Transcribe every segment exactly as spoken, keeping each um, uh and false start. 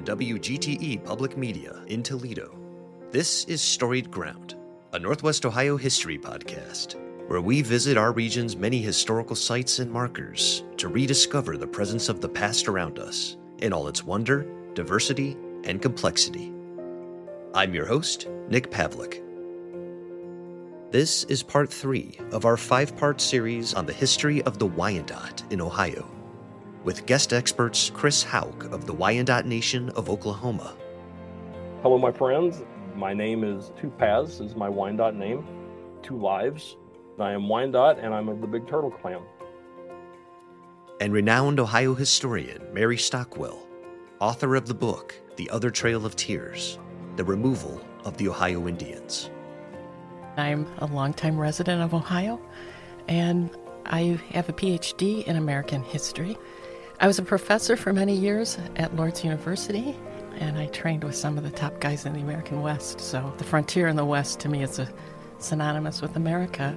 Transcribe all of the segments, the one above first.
from W G T E Public Media in Toledo. This is Storied Ground, a Northwest Ohio history podcast, where we visit our region's many historical sites and markers to rediscover the presence of the past around us in all its wonder, diversity, and complexity. I'm your host, Nick Pavlik. This is part three of our five-part series on the history of the Wyandot in Ohio, with guest experts Chris Hauk of the Wyandot Nation of Oklahoma. Hello, my friends. My name is Two Paths, is my Wyandot name. Two Lives. I am Wyandot, and I'm of the Big Turtle Clan. And renowned Ohio historian Mary Stockwell, author of the book, The Other Trail of Tears, The Removal of the Ohio Indians. I'm a longtime resident of Ohio, and I have a P H D in American history. I was a professor for many years at Lord's University, and I trained with some of the top guys in the American West. So the frontier in the West, to me, is a, synonymous with America.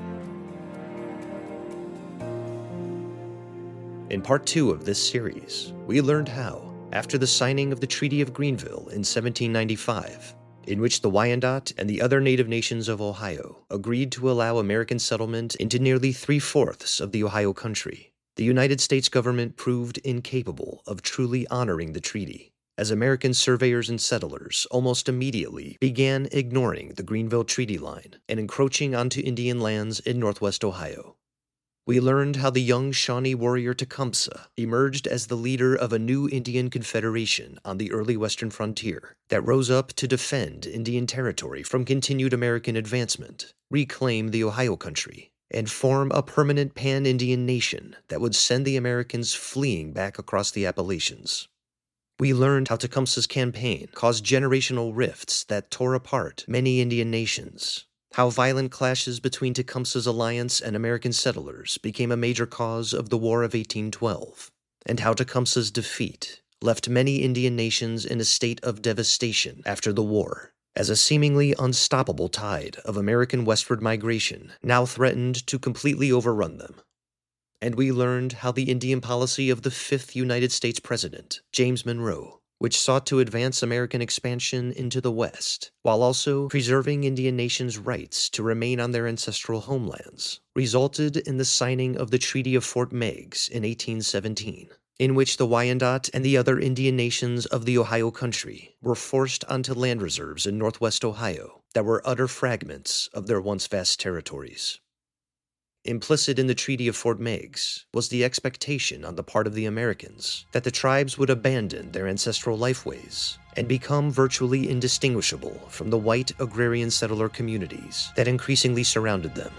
In part two of this series, we learned how, after the signing of the Treaty of Greenville in seventeen ninety-five, in which the Wyandot and the other native nations of Ohio agreed to allow American settlement into nearly three-fourths of the Ohio country, the United States government proved incapable of truly honoring the treaty, as American surveyors and settlers almost immediately began ignoring the Greenville Treaty Line and encroaching onto Indian lands in northwest Ohio. We learned how the young Shawnee warrior Tecumseh emerged as the leader of a new Indian confederation on the early western frontier that rose up to defend Indian territory from continued American advancement, reclaim the Ohio country, and form a permanent pan-Indian nation that would send the Americans fleeing back across the Appalachians. We learned how Tecumseh's campaign caused generational rifts that tore apart many Indian nations, how violent clashes between Tecumseh's alliance and American settlers became a major cause of the War of eighteen twelve, and how Tecumseh's defeat left many Indian nations in a state of devastation after the war, as a seemingly unstoppable tide of American westward migration now threatened to completely overrun them. And we learned how the Indian policy of the fifth United States President, James Monroe, which sought to advance American expansion into the West, while also preserving Indian nations' rights to remain on their ancestral homelands, resulted in the signing of the Treaty of Fort Meigs in eighteen seventeen, in which the Wyandot and the other Indian nations of the Ohio country were forced onto land reserves in northwest Ohio that were utter fragments of their once vast territories. Implicit in the Treaty of Fort Meigs was the expectation on the part of the Americans that the tribes would abandon their ancestral lifeways and become virtually indistinguishable from the white agrarian settler communities that increasingly surrounded them.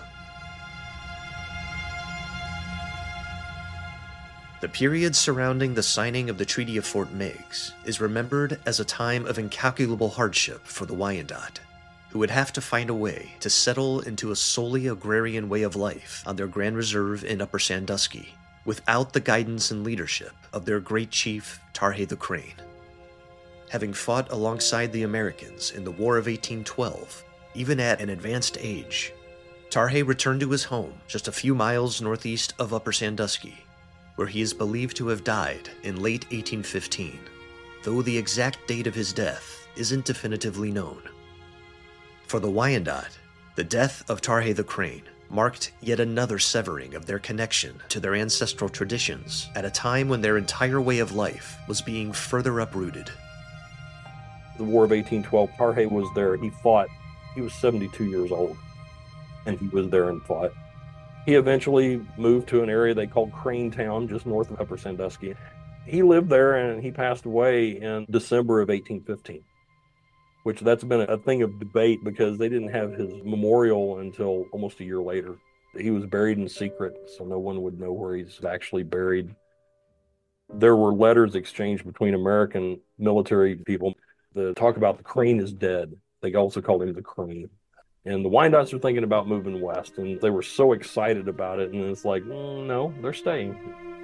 The period surrounding the signing of the Treaty of Fort Meigs is remembered as a time of incalculable hardship for the Wyandot, who would have to find a way to settle into a solely agrarian way of life on their Grand Reserve in Upper Sandusky, without the guidance and leadership of their great chief, Tarhe the Crane. Having fought alongside the Americans in the War of eighteen twelve, even at an advanced age, Tarhe returned to his home just a few miles northeast of Upper Sandusky, where he is believed to have died in late eighteen fifteen, though the exact date of his death isn't definitively known. For the Wyandot, the death of Tarhe the Crane marked yet another severing of their connection to their ancestral traditions at a time when their entire way of life was being further uprooted. The War of eighteen twelve, Tarhe was there. He fought. He was seventy-two years old, and he was there and fought. He eventually moved to an area they called Cranetown, just north of Upper Sandusky. He lived there, and he passed away in December of eighteen fifteen, which that's been a thing of debate because they didn't have his memorial until almost a year later. He was buried in secret, so no one would know where he's actually buried. There were letters exchanged between American military people. The talk about the Crane is dead. They also called him the Crane. And the Wyandots were thinking about moving west, and they were so excited about it, and it's like, mm, no, they're staying.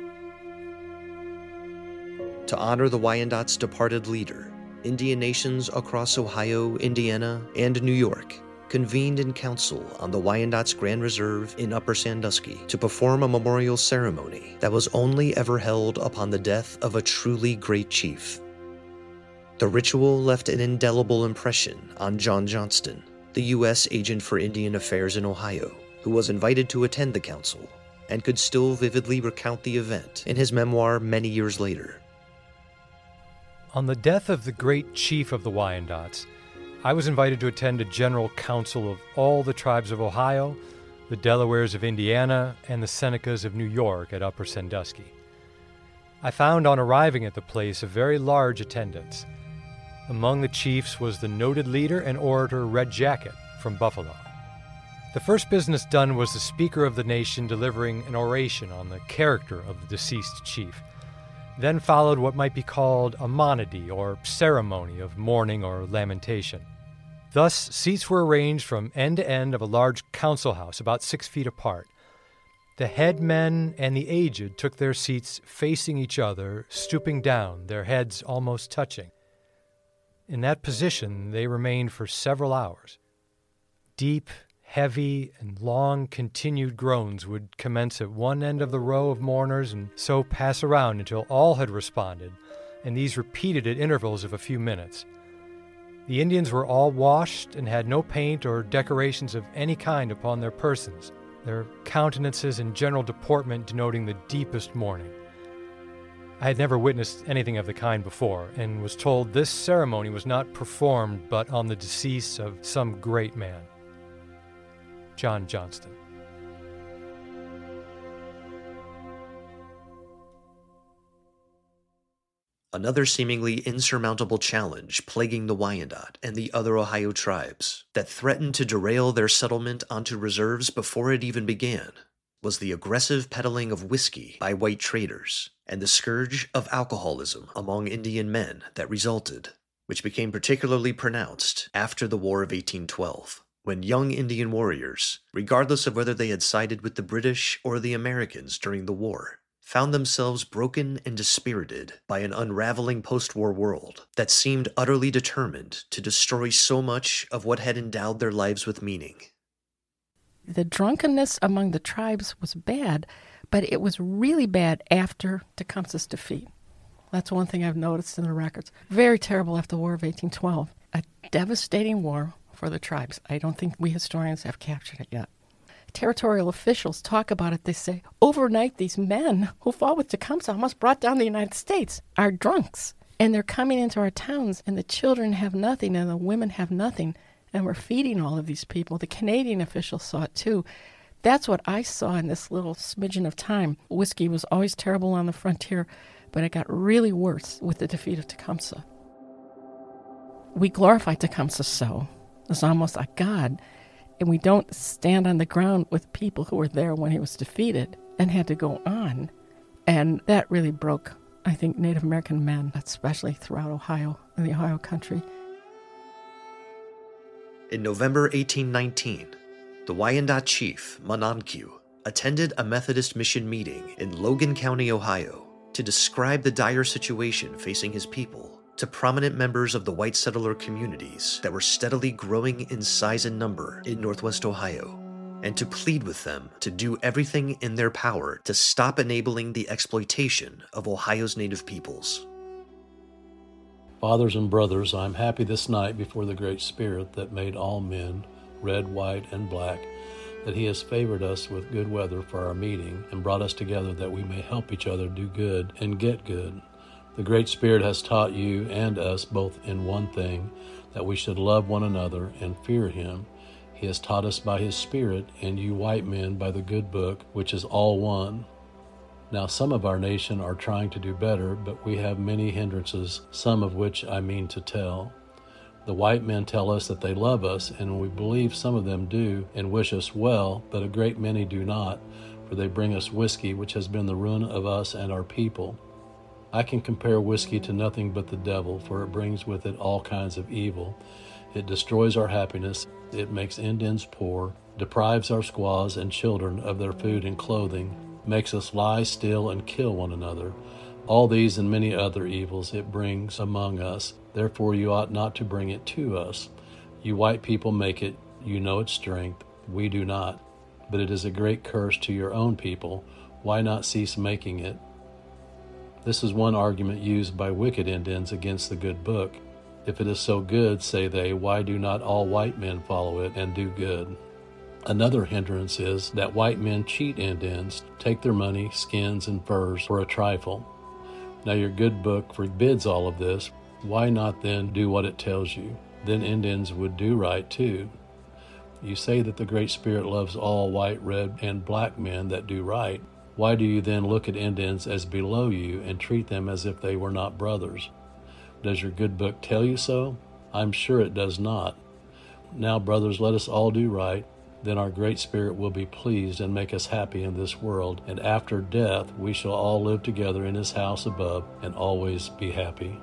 To honor the Wyandot's departed leader, Indian nations across Ohio, Indiana, and New York convened in council on the Wyandot's Grand Reserve in Upper Sandusky to perform a memorial ceremony that was only ever held upon the death of a truly great chief. The ritual left an indelible impression on John Johnston, the U S agent for Indian Affairs in Ohio, who was invited to attend the council and could still vividly recount the event in his memoir many years later. On the death of the great chief of the Wyandots, I was invited to attend a general council of all the tribes of Ohio, the Delawares of Indiana, and the Senecas of New York at Upper Sandusky. I found on arriving at the place a very large attendance. Among the chiefs was the noted leader and orator Red Jacket from Buffalo. The first business done was the Speaker of the Nation delivering an oration on the character of the deceased chief. Then followed what might be called a monody, or ceremony of mourning or lamentation. Thus, seats were arranged from end to end of a large council house about six feet apart. The head men and the aged took their seats facing each other, stooping down, their heads almost touching. In that position, they remained for several hours. Deep, heavy, and long continued groans would commence at one end of the row of mourners and so pass around until all had responded, and these repeated at intervals of a few minutes. The Indians were all washed and had no paint or decorations of any kind upon their persons, their countenances and general deportment denoting the deepest mourning. I had never witnessed anything of the kind before, and was told this ceremony was not performed but on the decease of some great man. John Johnston. Another seemingly insurmountable challenge plaguing the Wyandot and the other Ohio tribes that threatened to derail their settlement onto reserves before it even began was the aggressive peddling of whiskey by white traders and the scourge of alcoholism among Indian men that resulted, which became particularly pronounced after the War of eighteen twelve. When young Indian warriors, regardless of whether they had sided with the British or the Americans during the war, found themselves broken and dispirited by an unraveling post-war world that seemed utterly determined to destroy so much of what had endowed their lives with meaning. The drunkenness among the tribes was bad, but it was really bad after Tecumseh's defeat. That's one thing I've noticed in the records. Very terrible after the War of eighteen twelve. A devastating war for the tribes. I don't think we historians have captured it yet. Territorial officials talk about it. They say, overnight, these men who fought with Tecumseh, almost brought down the United States, are drunks. And they're coming into our towns, and the children have nothing, and the women have nothing. And we're feeding all of these people. The Canadian officials saw it, too. That's what I saw in this little smidgen of time. Whiskey was always terrible on the frontier, but it got really worse with the defeat of Tecumseh. We glorify Tecumseh so. It's almost like God. And we don't stand on the ground with people who were there when he was defeated and had to go on. And that really broke, I think, Native American men, especially throughout Ohio and the Ohio country. In November eighteen nineteen, the Wyandot chief, Mononkew, attended a Methodist mission meeting in Logan County, Ohio, to describe the dire situation facing his people to prominent members of the white settler communities that were steadily growing in size and number in Northwest Ohio, and to plead with them to do everything in their power to stop enabling the exploitation of Ohio's native peoples. Fathers and brothers, I am happy this night before the Great Spirit that made all men, red, white, and black, that he has favored us with good weather for our meeting and brought us together that we may help each other do good and get good. The Great Spirit has taught you and us both in one thing, that we should love one another and fear him. He has taught us by his Spirit, and you white men by the good book, which is all one. Now some of our nation are trying to do better, but we have many hindrances, some of which I mean to tell. The white men tell us that they love us, and we believe some of them do and wish us well, but a great many do not, for they bring us whiskey, which has been the ruin of us and our people. I can compare whiskey to nothing but the devil, for it brings with it all kinds of evil. It destroys our happiness, it makes Indians poor, deprives our squaws and children of their food and clothing, makes us lie still and kill one another. All these and many other evils it brings among us. Therefore you ought not to bring it to us. You white people make it, you know its strength, we do not. But it is a great curse to your own people. Why not cease making it? This is one argument used by wicked Indians against the good book. If it is so good, say they, why do not all white men follow it and do good? Another hindrance is that white men cheat Indians, take their money, skins, and furs for a trifle. Now your good book forbids all of this. Why not then do what it tells you? Then Indians would do right too. You say that the Great Spirit loves all white, red, and black men that do right. Why do you then look at Indians as below you and treat them as if they were not brothers? Does your good book tell you so? I'm sure it does not. Now, brothers, let us all do right. Then our Great Spirit will be pleased and make us happy in this world, and after death we shall all live together in his house above and always be happy.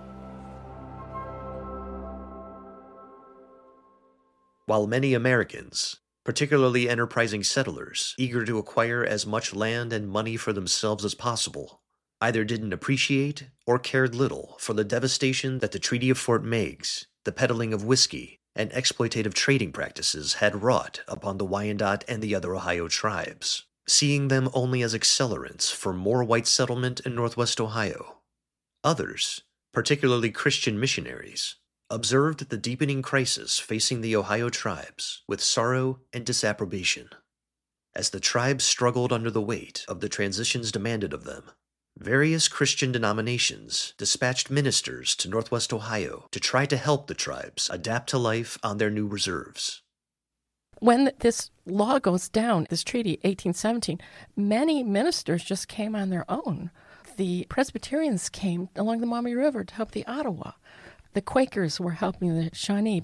While many Americans, particularly enterprising settlers, eager to acquire as much land and money for themselves as possible, either didn't appreciate or cared little for the devastation that the Treaty of Fort Meigs, the peddling of whiskey, and exploitative trading practices had wrought upon the Wyandot and the other Ohio tribes, seeing them only as accelerants for more white settlement in Northwest Ohio. Others, particularly Christian missionaries, observed the deepening crisis facing the Ohio tribes with sorrow and disapprobation. As the tribes struggled under the weight of the transitions demanded of them, various Christian denominations dispatched ministers to Northwest Ohio to try to help the tribes adapt to life on their new reserves. When this law goes down, this treaty, eighteen seventeen, many ministers just came on their own. The Presbyterians came along the Maumee River to help the Ottawa. The Quakers were helping the Shawnee.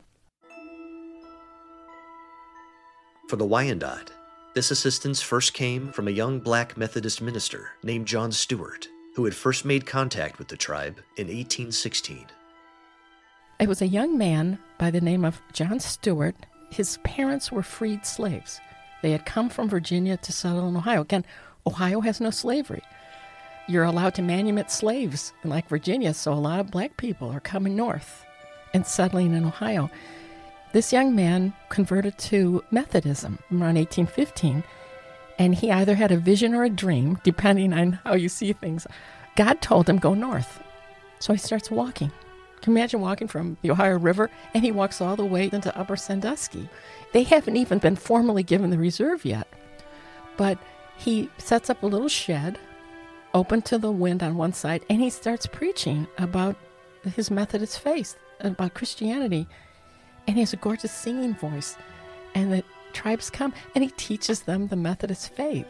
For the Wyandot, this assistance first came from a young black Methodist minister named John Stewart, who had first made contact with the tribe in eighteen sixteen. It was a young man by the name of John Stewart. His parents were freed slaves. They had come from Virginia to settle in Ohio. Again, Ohio has no slavery. You're allowed to manumit slaves like Virginia, so a lot of black people are coming north and settling in Ohio. This young man converted to Methodism around eighteen fifteen, and he either had a vision or a dream, depending on how you see things. God told him, go north. So he starts walking. Can you imagine walking from the Ohio River, and he walks all the way into Upper Sandusky? They haven't even been formally given the reserve yet, but he sets up a little shed, open to the wind on one side, and he starts preaching about his Methodist faith, about Christianity. And he has a gorgeous singing voice. And the tribes come, and he teaches them the Methodist faith.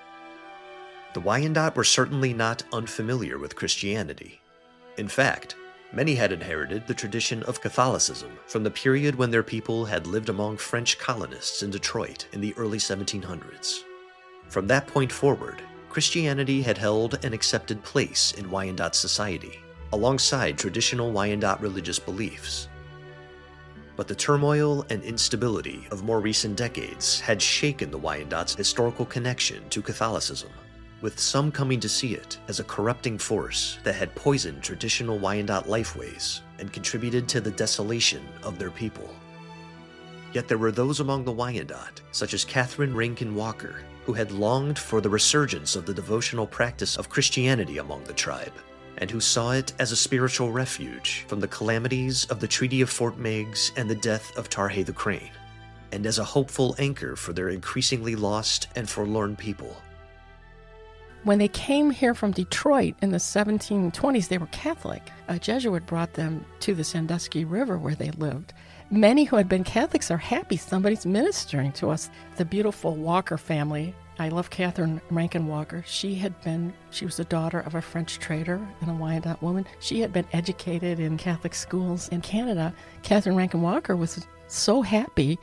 The Wyandot were certainly not unfamiliar with Christianity. In fact, many had inherited the tradition of Catholicism from the period when their people had lived among French colonists in Detroit in the early seventeen hundreds. From that point forward, Christianity had held an accepted place in Wyandot society, alongside traditional Wyandot religious beliefs. But the turmoil and instability of more recent decades had shaken the Wyandot's historical connection to Catholicism, with some coming to see it as a corrupting force that had poisoned traditional Wyandot lifeways and contributed to the desolation of their people. Yet there were those among the Wyandot, such as Catherine Rankin Walker, who had longed for the resurgence of the devotional practice of Christianity among the tribe, and who saw it as a spiritual refuge from the calamities of the Treaty of Fort Meigs and the death of Tarhe the Crane, and as a hopeful anchor for their increasingly lost and forlorn people. When they came here from Detroit in the seventeen twenties, they were Catholic. A Jesuit brought them to the Sandusky River where they lived. Many who had been Catholics are happy somebody's ministering to us. The beautiful Walker family, I love Catherine Rankin Walker. She had been, she was the daughter of a French trader and a Wyandot woman. She had been educated in Catholic schools in Canada. Catherine Rankin Walker was so happy.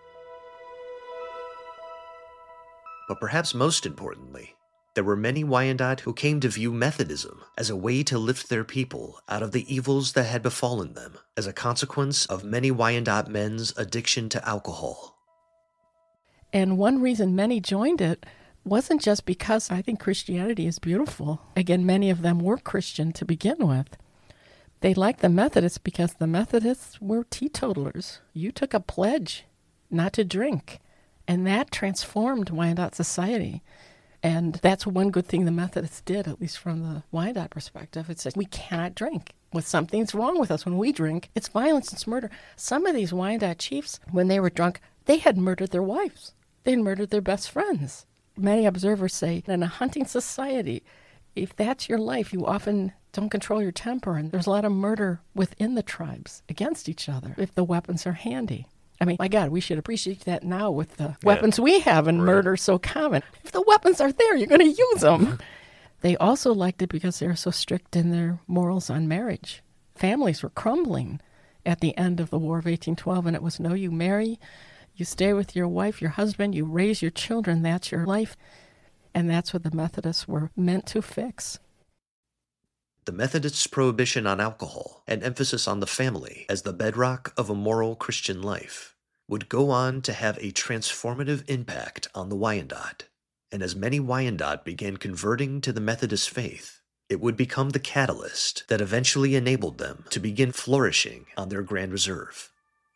But perhaps most importantly, there were many Wyandot who came to view Methodism as a way to lift their people out of the evils that had befallen them as a consequence of many Wyandot men's addiction to alcohol. And one reason many joined it wasn't just because I think Christianity is beautiful. Again, many of them were Christian to begin with. They liked the Methodists because the Methodists were teetotalers. You took a pledge not to drink, and that transformed Wyandot society. And that's one good thing the Methodists did, at least from the Wyandot perspective. It said, we cannot drink. Well, something's wrong with us when we drink. It's violence, it's murder. Some of these Wyandot chiefs, when they were drunk, they had murdered their wives. They had murdered their best friends. Many observers say in a hunting society, if that's your life, you often don't control your temper, and there's a lot of murder within the tribes against each other if the weapons are handy. I mean, my God, we should appreciate that now with the yeah. weapons we have and right. murder so common. If the weapons are there, you're going to use them. They also liked it because they were so strict in their morals on marriage. Families were crumbling at the end of the War of eighteen twelve, and it was no, you marry, you stay with your wife, your husband, you raise your children, that's your life. And that's what the Methodists were meant to fix. The Methodists' prohibition on alcohol and emphasis on the family as the bedrock of a moral Christian life would go on to have a transformative impact on the Wyandot. And as many Wyandot began converting to the Methodist faith, it would become the catalyst that eventually enabled them to begin flourishing on their Grand Reserve.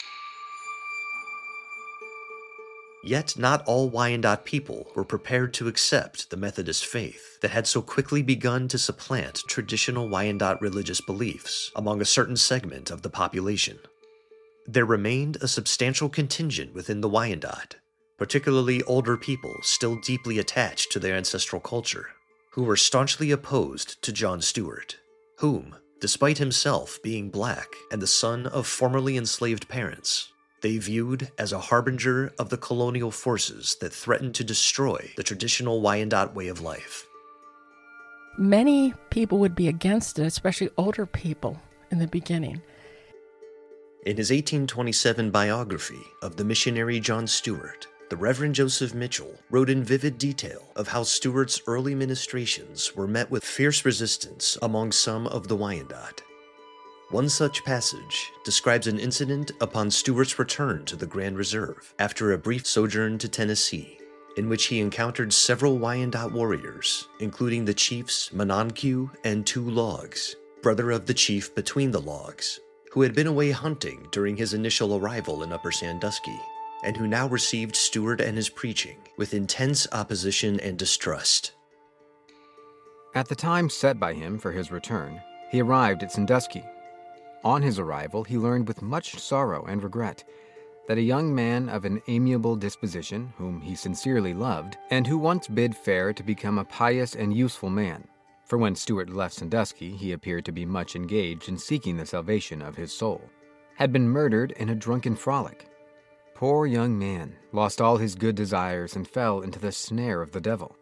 Yet not all Wyandot people were prepared to accept the Methodist faith that had so quickly begun to supplant traditional Wyandot religious beliefs among a certain segment of the population. There remained a substantial contingent within the Wyandot, particularly older people still deeply attached to their ancestral culture, who were staunchly opposed to John Stewart, whom, despite himself being black and the son of formerly enslaved parents, they viewed as a harbinger of the colonial forces that threatened to destroy the traditional Wyandot way of life. Many people would be against it, especially older people in the beginning. In his eighteen twenty-seven biography of the missionary John Stewart, the Reverend Joseph Mitchell wrote in vivid detail of how Stewart's early ministrations were met with fierce resistance among some of the Wyandot. One such passage describes an incident upon Stewart's return to the Grand Reserve after a brief sojourn to Tennessee, in which he encountered several Wyandot warriors, including the chiefs Mononque and Two Logs, brother of the chief Between the Logs, who had been away hunting during his initial arrival in Upper Sandusky, and who now received Stewart and his preaching with intense opposition and distrust. At the time set by him for his return, he arrived at Sandusky. On his arrival, he learned with much sorrow and regret that a young man of an amiable disposition, whom he sincerely loved, and who once bid fair to become a pious and useful man, for when Stewart left Sandusky, he appeared to be much engaged in seeking the salvation of his soul, had been murdered in a drunken frolic. Poor young man lost all his good desires and fell into the snare of the devil.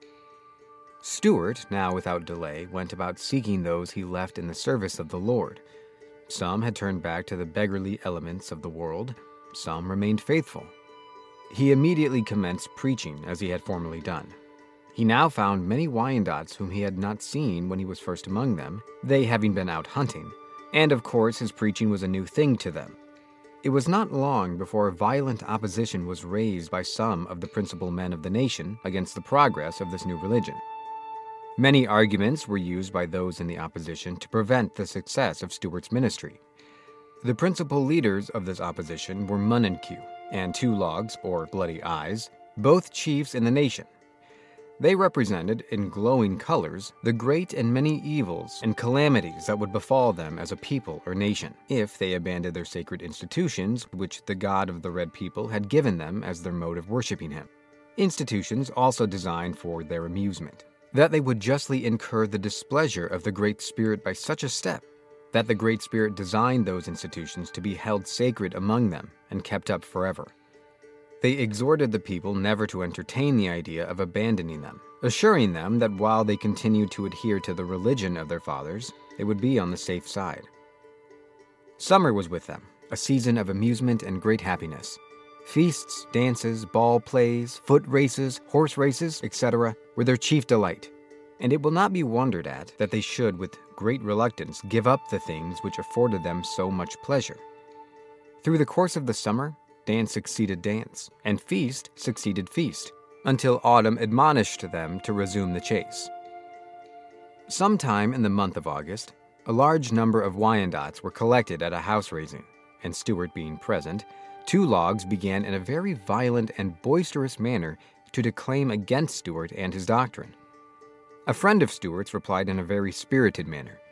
Stewart, now without delay, went about seeking those he left in the service of the Lord. Some had turned back to the beggarly elements of the world. Some remained faithful. He immediately commenced preaching as he had formerly done. He now found many Wyandots whom he had not seen when he was first among them, they having been out hunting, and of course his preaching was a new thing to them. It was not long before violent opposition was raised by some of the principal men of the nation against the progress of this new religion. Many arguments were used by those in the opposition to prevent the success of Stewart's ministry. The principal leaders of this opposition were Mononque and Two Logs, or Bloody Eyes, both chiefs in the nation. They represented, in glowing colors, the great and many evils and calamities that would befall them as a people or nation if they abandoned their sacred institutions which the God of the Red People had given them as their mode of worshiping him. Institutions also designed for their amusement. That they would justly incur the displeasure of the Great Spirit by such a step, that the Great Spirit designed those institutions to be held sacred among them and kept up forever. They exhorted the people never to entertain the idea of abandoning them, assuring them that while they continued to adhere to the religion of their fathers, they would be on the safe side. Summer was with them, a season of amusement and great happiness. Feasts, dances, ball plays, foot races, horse races, et cetera were their chief delight, and it will not be wondered at that they should, with great reluctance, give up the things which afforded them so much pleasure. Through the course of the summer, dance succeeded dance, and feast succeeded feast, until autumn admonished them to resume the chase. Sometime in the month of August, a large number of Wyandots were collected at a house raising, and Stewart being present, Two Logs began in a very violent and boisterous manner to declaim against Stewart and his doctrine. A friend of Stewart's replied in a very spirited manner,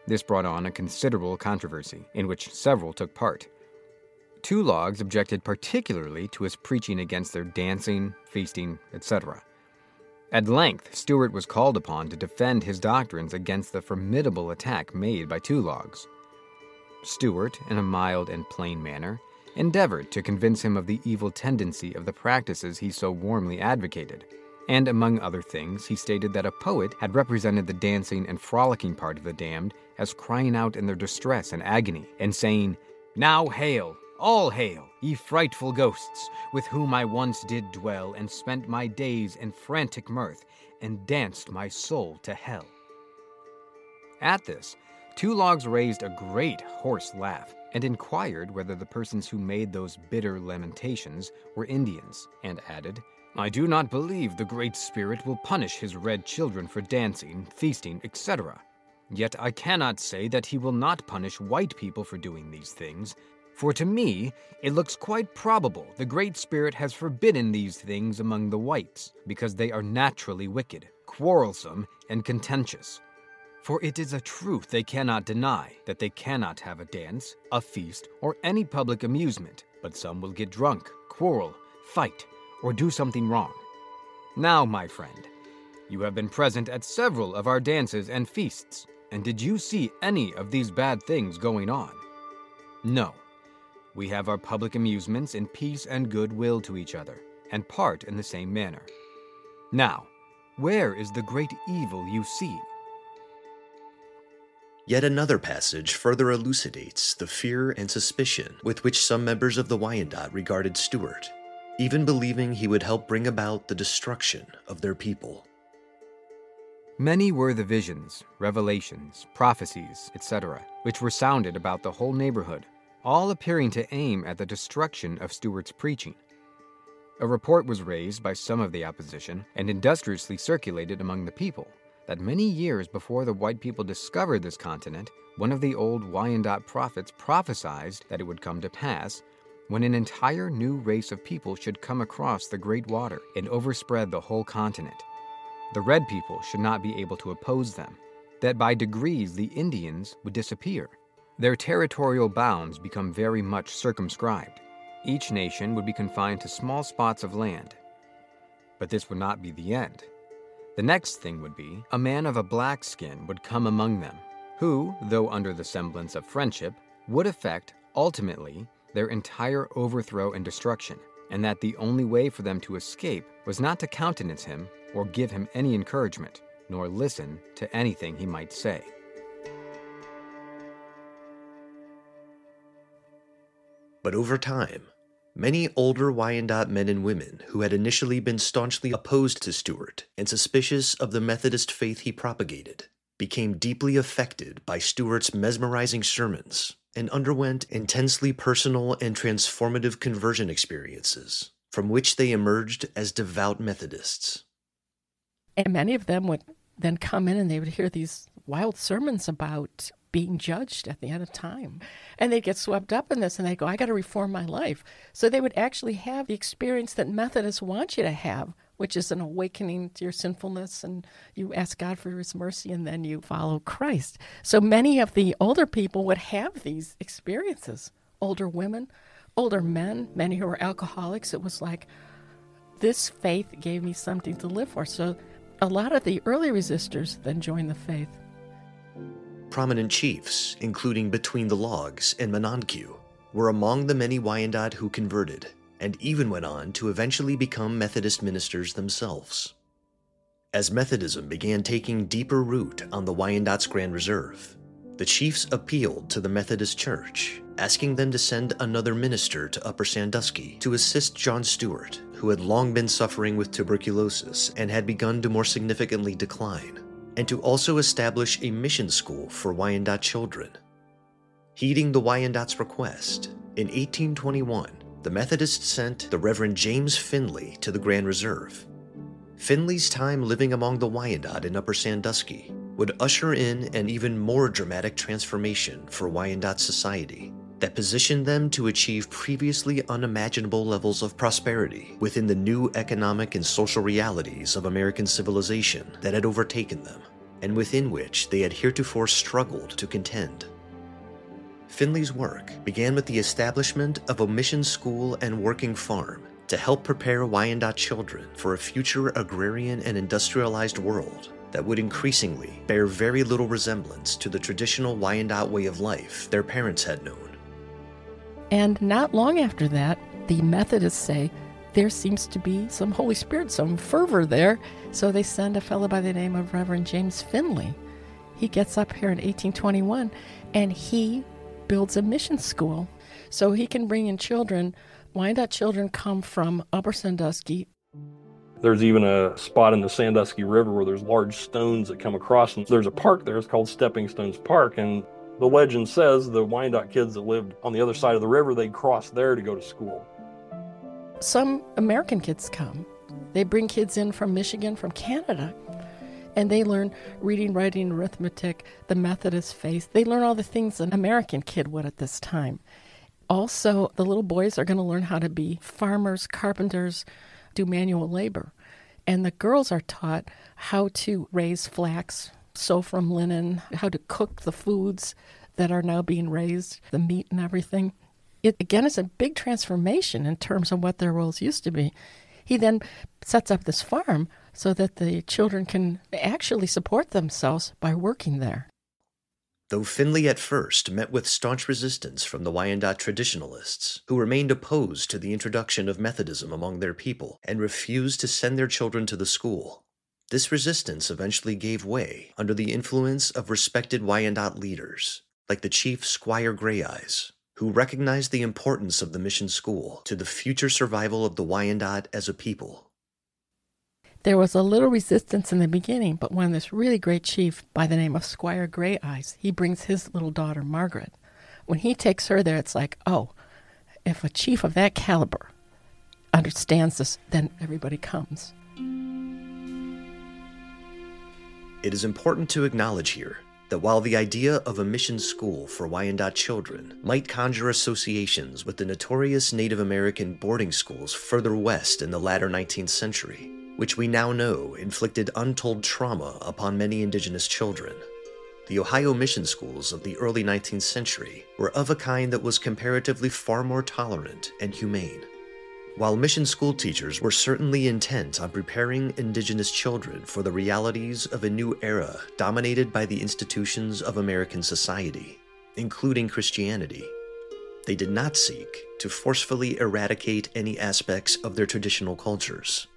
This brought on a considerable controversy, in which several took part. Two logs objected particularly to his preaching against their dancing, feasting, et cetera. At length, Stuart was called upon to defend his doctrines against the formidable attack made by two logs. Stuart, in a mild and plain manner, endeavored to convince him of the evil tendency of the practices he so warmly advocated, and among other things, he stated that a poet had represented the dancing and frolicking part of the damned as crying out in their distress and agony, and saying, "Now hail, all hail, ye frightful ghosts, with whom I once did dwell, and spent my days in frantic mirth, and danced my soul to hell." At this, Two Logs raised a great hoarse laugh, and inquired whether the persons who made those bitter lamentations were Indians, and added, "I do not believe the Great Spirit will punish his red children for dancing, feasting, et cetera. Yet I cannot say that he will not punish white people for doing these things, for to me it looks quite probable the Great Spirit has forbidden these things among the whites, because they are naturally wicked, quarrelsome, and contentious. For it is a truth they cannot deny, that they cannot have a dance, a feast, or any public amusement, but some will get drunk, quarrel, fight, or do something wrong. Now, my friend, you have been present at several of our dances and feasts, and did you see any of these bad things going on? No. We have our public amusements in peace and goodwill to each other, and part in the same manner. Now, where is the great evil you see?" Yet another passage further elucidates the fear and suspicion with which some members of the Wyandot regarded Stuart, even believing he would help bring about the destruction of their people. Many were the visions, revelations, prophecies, et cetera, which were sounded about the whole neighborhood, all appearing to aim at the destruction of Stuart's preaching. A report was raised by some of the opposition and industriously circulated among the people that many years before the white people discovered this continent, one of the old Wyandot prophets prophesied that it would come to pass when an entire new race of people should come across the great water and overspread the whole continent. The red people should not be able to oppose them, that by degrees the Indians would disappear. Their territorial bounds become very much circumscribed. Each nation would be confined to small spots of land. But this would not be the end. The next thing would be, a man of a black skin would come among them, who, though under the semblance of friendship, would effect, ultimately, their entire overthrow and destruction, and that the only way for them to escape was not to countenance him or give him any encouragement, nor listen to anything he might say. But over time, many older Wyandot men and women who had initially been staunchly opposed to Stuart and suspicious of the Methodist faith he propagated became deeply affected by Stuart's mesmerizing sermons and underwent intensely personal and transformative conversion experiences, from which they emerged as devout Methodists. And many of them would then come in and they would hear these wild sermons about being judged at the end of time. And they'd get swept up in this and they'd go, I got to reform my life. So they would actually have the experience that Methodists want you to have, which is an awakening to your sinfulness, and you ask God for his mercy, and then you follow Christ. So many of the older people would have these experiences. Older women, older men, many who were alcoholics. It was like, this faith gave me something to live for. So a lot of the early resistors then joined the faith. Prominent chiefs, including Between the Logs and Mononkew, were among the many Wyandot who converted, and even went on to eventually become Methodist ministers themselves. As Methodism began taking deeper root on the Wyandot's Grand Reserve, the chiefs appealed to the Methodist Church, asking them to send another minister to Upper Sandusky to assist John Stuart, who had long been suffering with tuberculosis and had begun to more significantly decline, and to also establish a mission school for Wyandot children. Heeding the Wyandot's request, in eighteen twenty-one, the Methodists sent the Reverend James Finley to the Grand Reserve. Finley's time living among the Wyandot in Upper Sandusky would usher in an even more dramatic transformation for Wyandot society that positioned them to achieve previously unimaginable levels of prosperity within the new economic and social realities of American civilization that had overtaken them, and within which they had heretofore struggled to contend. Finley's work began with the establishment of a mission school and working farm to help prepare Wyandot children for a future agrarian and industrialized world that would increasingly bear very little resemblance to the traditional Wyandot way of life their parents had known. And not long after that, the Methodists say there seems to be some Holy Spirit, some fervor there, so they send a fellow by the name of Reverend James Finley. He gets up here in eighteen twenty-one, and he builds a mission school so he can bring in children. Wyandot children come from Upper Sandusky. There's even a spot in the Sandusky River where there's large stones that come across, and there's a park there. It's called Stepping Stones Park, and the legend says the Wyandot kids that lived on the other side of the river, they'd cross there to go to school. Some American kids come. They bring kids in from Michigan, from Canada, and they learn reading, writing, arithmetic, the Methodist faith. They learn all the things an American kid would at this time. Also, the little boys are going to learn how to be farmers, carpenters, do manual labor. And the girls are taught how to raise flax, sew from linen, how to cook the foods that are now being raised, the meat and everything. It, again, is a big transformation in terms of what their roles used to be. He then sets up this farm so that the children can actually support themselves by working there. Though Finley at first met with staunch resistance from the Wyandot traditionalists, who remained opposed to the introduction of Methodism among their people and refused to send their children to the school, this resistance eventually gave way under the influence of respected Wyandot leaders, like the chief Squire Greyeyes, who recognized the importance of the mission school to the future survival of the Wyandot as a people. There was a little resistance in the beginning, but when this really great chief by the name of Squire Greyeyes, he brings his little daughter, Margaret. When he takes her there, it's like, oh, if a chief of that caliber understands this, then everybody comes. It is important to acknowledge here that while the idea of a mission school for Wyandot children might conjure associations with the notorious Native American boarding schools further west in the latter nineteenth century, which we now know inflicted untold trauma upon many indigenous children, the Ohio mission schools of the early nineteenth century were of a kind that was comparatively far more tolerant and humane. While mission school teachers were certainly intent on preparing indigenous children for the realities of a new era dominated by the institutions of American society, including Christianity, they did not seek to forcefully eradicate any aspects of their traditional cultures.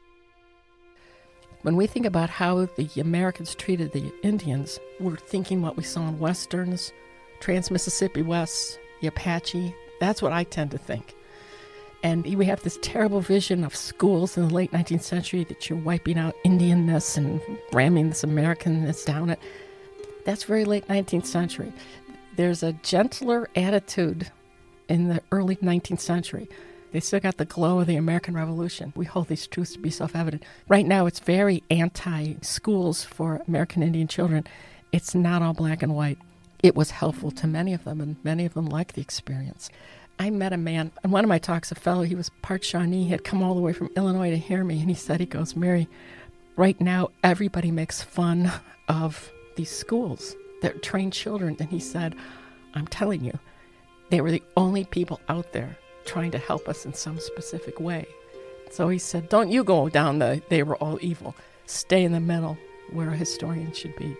When we think about how the Americans treated the Indians, we're thinking what we saw in Westerns, Trans-Mississippi West, the Apache. That's what I tend to think. And we have this terrible vision of schools in the late nineteenth century that you're wiping out Indianness and ramming this Americanness down it. That's very late nineteenth century. There's a gentler attitude in the early nineteenth century. They still got the glow of the American Revolution. We hold these truths to be self-evident. Right now, it's very anti-schools for American Indian children. It's not all black and white. It was helpful to many of them, and many of them liked the experience. I met a man, in one of my talks, a fellow, he was part Shawnee, he had come all the way from Illinois to hear me, and he said, he goes, Mary, right now, everybody makes fun of these schools that train children. And he said, I'm telling you, they were the only people out there trying to help us in some specific way. So he said, don't you go down the, they were all evil. Stay in the middle where a historian should be.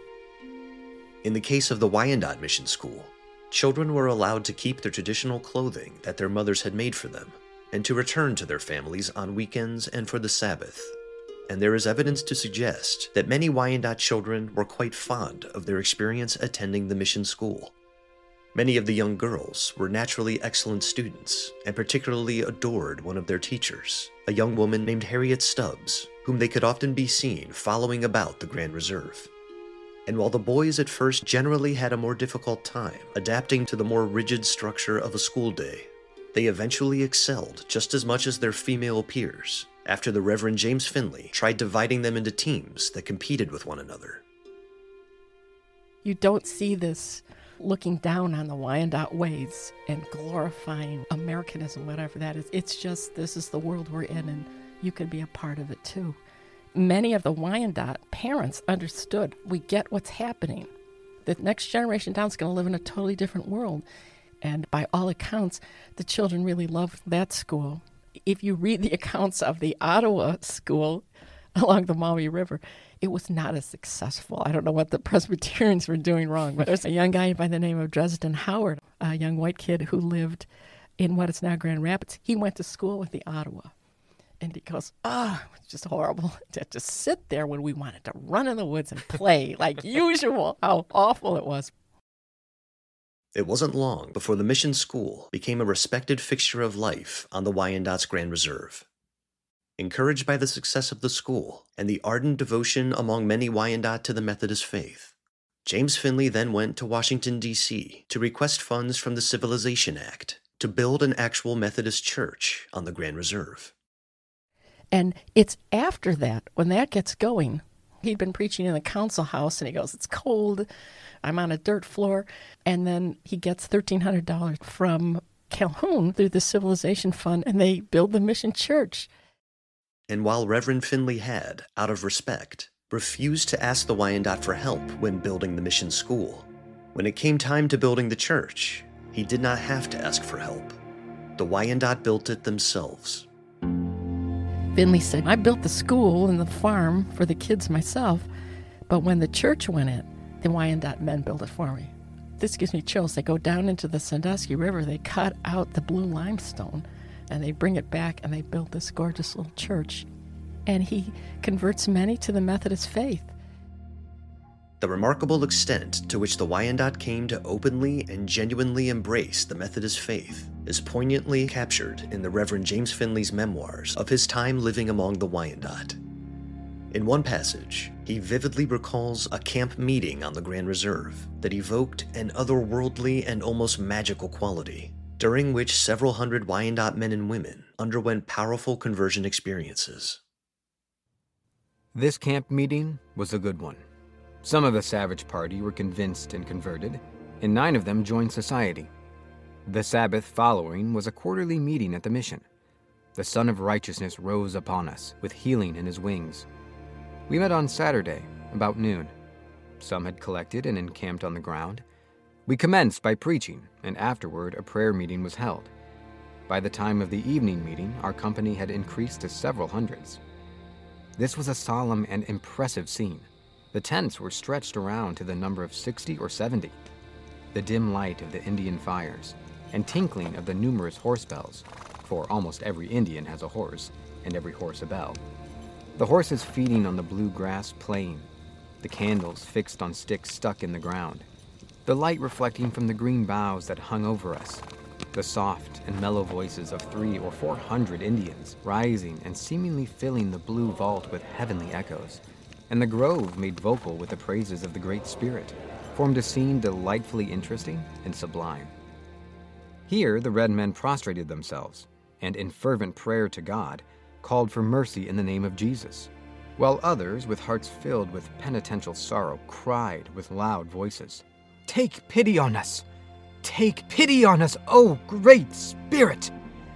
In the case of the Wyandot Mission School, children were allowed to keep their traditional clothing that their mothers had made for them, and to return to their families on weekends and for the Sabbath. And there is evidence to suggest that many Wyandot children were quite fond of their experience attending the mission school. Many of the young girls were naturally excellent students, and particularly adored one of their teachers, a young woman named Harriet Stubbs, whom they could often be seen following about the Grand Reserve. And while the boys at first generally had a more difficult time adapting to the more rigid structure of a school day, they eventually excelled just as much as their female peers after the Reverend James Finley tried dividing them into teams that competed with one another. You don't see this looking down on the Wyandot ways and glorifying Americanism, whatever that is. It's just, this is the world we're in, and you could be a part of it too. Many of the Wyandotte parents understood, we get what's happening. The next generation down is going to live in a totally different world. And by all accounts, the children really loved that school. If you read the accounts of the Ottawa school along the Maumee River, it was not as successful. I don't know what the Presbyterians were doing wrong, but there's a young guy by the name of Dresden Howard, a young white kid who lived in what is now Grand Rapids. He went to school with the Ottawa. And he goes, ah, oh, it's just horrible to just sit there when we wanted to run in the woods and play like usual. How awful it was. It wasn't long before the mission school became a respected fixture of life on the Wyandotte's Grand Reserve. Encouraged by the success of the school and the ardent devotion among many Wyandot to the Methodist faith, James Finley then went to Washington, D C to request funds from the Civilization Act to build an actual Methodist church on the Grand Reserve. And it's after that, when that gets going, he'd been preaching in the council house, and he goes, it's cold, I'm on a dirt floor, and then he gets thirteen hundred dollars from Calhoun through the Civilization Fund, and they build the mission church. And while Reverend Finley had, out of respect, refused to ask the Wyandotte for help when building the mission school, when it came time to building the church, he did not have to ask for help. The Wyandotte built it themselves. Finley said, I built the school and the farm for the kids myself, but when the church went in, the Wyandotte men built it for me. This gives me chills. They go down into the Sandusky River, they cut out the blue limestone, and they bring it back, and they build this gorgeous little church. And he converts many to the Methodist faith. The remarkable extent to which the Wyandotte came to openly and genuinely embrace the Methodist faith is poignantly captured in the Reverend James Finley's memoirs of his time living among the Wyandotte. In one passage, he vividly recalls a camp meeting on the Grand Reserve that evoked an otherworldly and almost magical quality, during which several hundred Wyandotte men and women underwent powerful conversion experiences. This camp meeting was a good one. Some of the savage party were convinced and converted, and nine of them joined society. The Sabbath following was a quarterly meeting at the mission. The Son of Righteousness rose upon us with healing in his wings. We met on Saturday, about noon. Some had collected and encamped on the ground. We commenced by preaching, and afterward a prayer meeting was held. By the time of the evening meeting, our company had increased to several hundreds. This was a solemn and impressive scene. The tents were stretched around to the number of sixty or seventy. The dim light of the Indian fires and tinkling of the numerous horse bells, for almost every Indian has a horse, and every horse a bell. The horses feeding on the blue grass plain, the candles fixed on sticks stuck in the ground, the light reflecting from the green boughs that hung over us, the soft and mellow voices of three or four hundred Indians rising and seemingly filling the blue vault with heavenly echoes, and the grove made vocal with the praises of the Great Spirit, formed a scene delightfully interesting and sublime. Here the red men prostrated themselves, and in fervent prayer to God, called for mercy in the name of Jesus, while others, with hearts filled with penitential sorrow, cried with loud voices, "Take pity on us! Take pity on us, O Great Spirit!"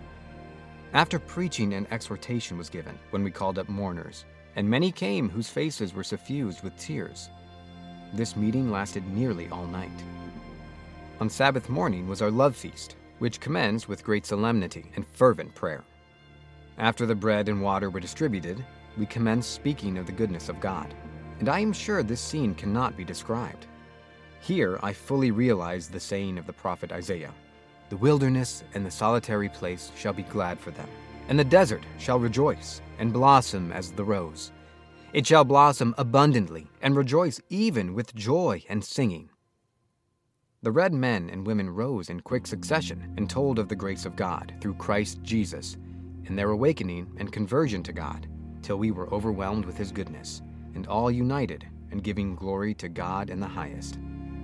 After preaching, an exhortation was given when we called up mourners, and many came whose faces were suffused with tears. This meeting lasted nearly all night. On Sabbath morning was our love feast, which commenced with great solemnity and fervent prayer. After the bread and water were distributed, we commenced speaking of the goodness of God, and I am sure this scene cannot be described. Here I fully realized the saying of the prophet Isaiah, "The wilderness and the solitary place shall be glad for them, and the desert shall rejoice and blossom as the rose. It shall blossom abundantly and rejoice even with joy and singing." The red men and women rose in quick succession and told of the grace of God through Christ Jesus, and their awakening and conversion to God, till we were overwhelmed with his goodness, and all united in giving glory to God in the highest.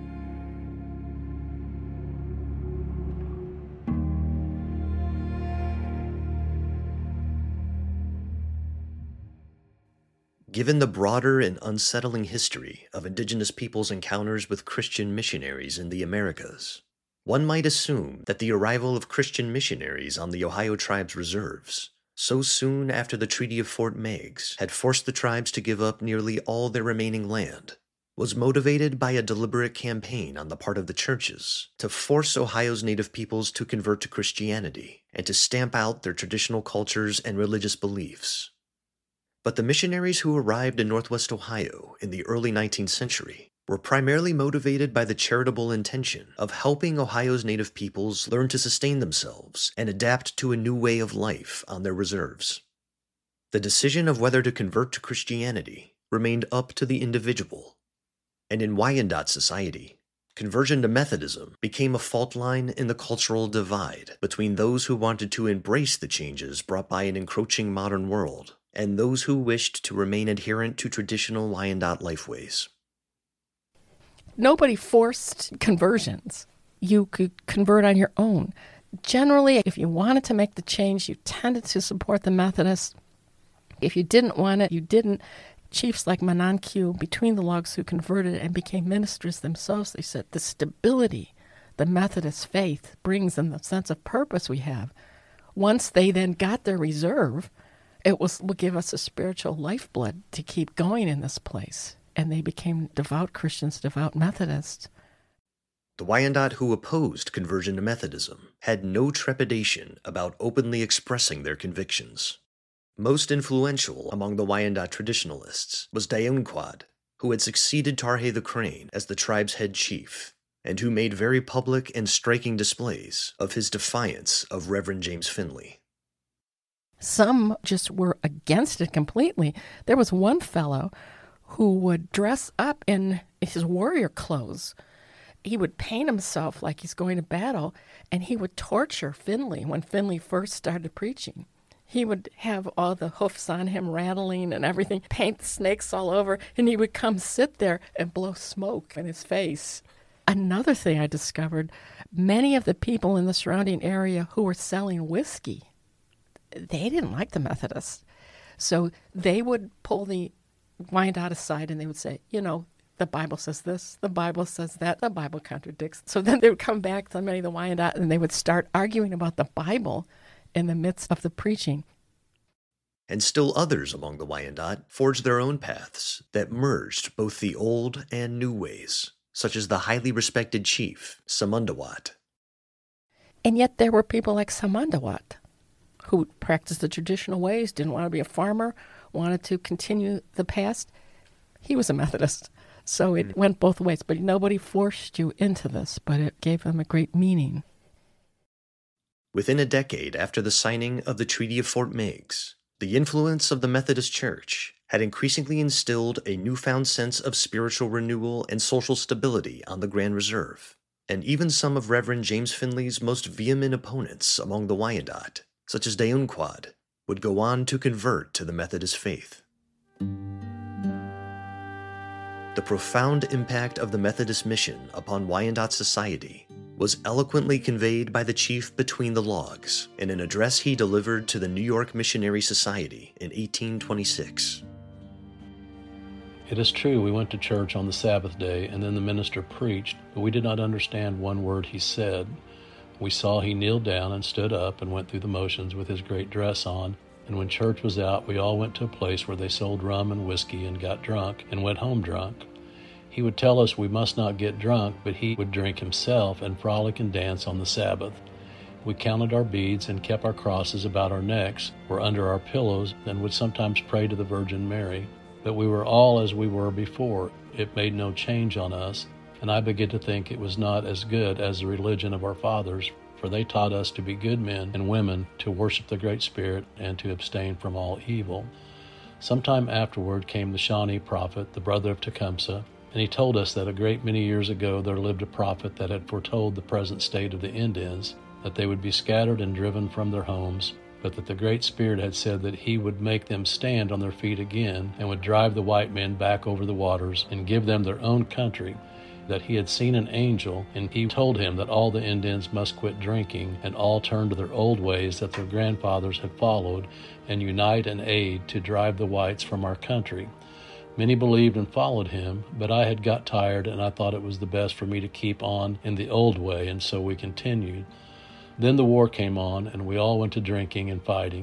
Given the broader and unsettling history of indigenous peoples' encounters with Christian missionaries in the Americas, one might assume that the arrival of Christian missionaries on the Ohio Tribe's reserves so soon after the Treaty of Fort Meigs had forced the tribes to give up nearly all their remaining land, was motivated by a deliberate campaign on the part of the churches to force Ohio's native peoples to convert to Christianity and to stamp out their traditional cultures and religious beliefs. But the missionaries who arrived in Northwest Ohio in the early nineteenth century were primarily motivated by the charitable intention of helping Ohio's native peoples learn to sustain themselves and adapt to a new way of life on their reserves. The decision of whether to convert to Christianity remained up to the individual, and in Wyandotte society, conversion to Methodism became a fault line in the cultural divide between those who wanted to embrace the changes brought by an encroaching modern world and those who wished to remain adherent to traditional Wyandotte lifeways. Nobody forced conversions. You could convert on your own. Generally, if you wanted to make the change, you tended to support the Methodists. If you didn't want it, you didn't. Chiefs like Mononque between the logs who converted and became ministers themselves, they said the stability the Methodist faith brings and the sense of purpose we have, once they then got their reserve, it was will give us a spiritual lifeblood to keep going in this place. And they became devout Christians, devout Methodists. The Wyandotte who opposed conversion to Methodism had no trepidation about openly expressing their convictions. Most influential among the Wyandotte traditionalists was Daunquad, who had succeeded Tarhe the Crane as the tribe's head chief, and who made very public and striking displays of his defiance of Reverend James Finley. Some just were against it completely. There was one fellow who would dress up in his warrior clothes. He would paint himself like he's going to battle, and he would torture Finley when Finley first started preaching. He would have all the hoofs on him rattling and everything, paint snakes all over, and he would come sit there and blow smoke in his face. Another thing I discovered, many of the people in the surrounding area who were selling whiskey, they didn't like the Methodists. So they would pull the Wyandotte aside and they would say, you know, the Bible says this, the Bible says that, the Bible contradicts. So then they would come back to many of the Wyandotte and they would start arguing about the Bible in the midst of the preaching. And still others among the Wyandotte forged their own paths that merged both the old and new ways, such as the highly respected chief, Samundawat. And yet there were people like Samundawat who practiced the traditional ways, didn't want to be a farmer, wanted to continue the past. He was a Methodist, so it went both ways. But nobody forced you into this, but it gave them a great meaning. Within a decade after the signing of the Treaty of Fort Meigs, the influence of the Methodist Church had increasingly instilled a newfound sense of spiritual renewal and social stability on the Grand Reserve, and even some of Reverend James Finley's most vehement opponents among the Wyandotte, such as Daunquad, would go on to convert to the Methodist faith. The profound impact of the Methodist mission upon Wyandotte society was eloquently conveyed by the chief between the logs in an address he delivered to the New York Missionary Society in eighteen twenty-six. It is true we went to church on the Sabbath day, and then the minister preached, but we did not understand one word he said. We saw he kneeled down and stood up and went through the motions with his great dress on, and when church was out, we all went to a place where they sold rum and whiskey and got drunk and went home drunk. He would tell us we must not get drunk, but he would drink himself and frolic and dance on the Sabbath. We counted our beads and kept our crosses about our necks or under our pillows and would sometimes pray to the Virgin Mary. But we were all as we were before. It made no change on us, and I began to think it was not as good as the religion of our fathers, for they taught us to be good men and women, to worship the Great Spirit, and to abstain from all evil. Sometime afterward came the Shawnee prophet, the brother of Tecumseh, and he told us that a great many years ago there lived a prophet that had foretold the present state of the Indians, that they would be scattered and driven from their homes, but that the Great Spirit had said that he would make them stand on their feet again and would drive the white men back over the waters and give them their own country, that he had seen an angel, and he told him that all the Indians must quit drinking and all turn to their old ways that their grandfathers had followed and unite and aid to drive the whites from our country. Many believed and followed him, but I had got tired and I thought it was the best for me to keep on in the old way, and so we continued. Then the war came on, and we all went to drinking and fighting.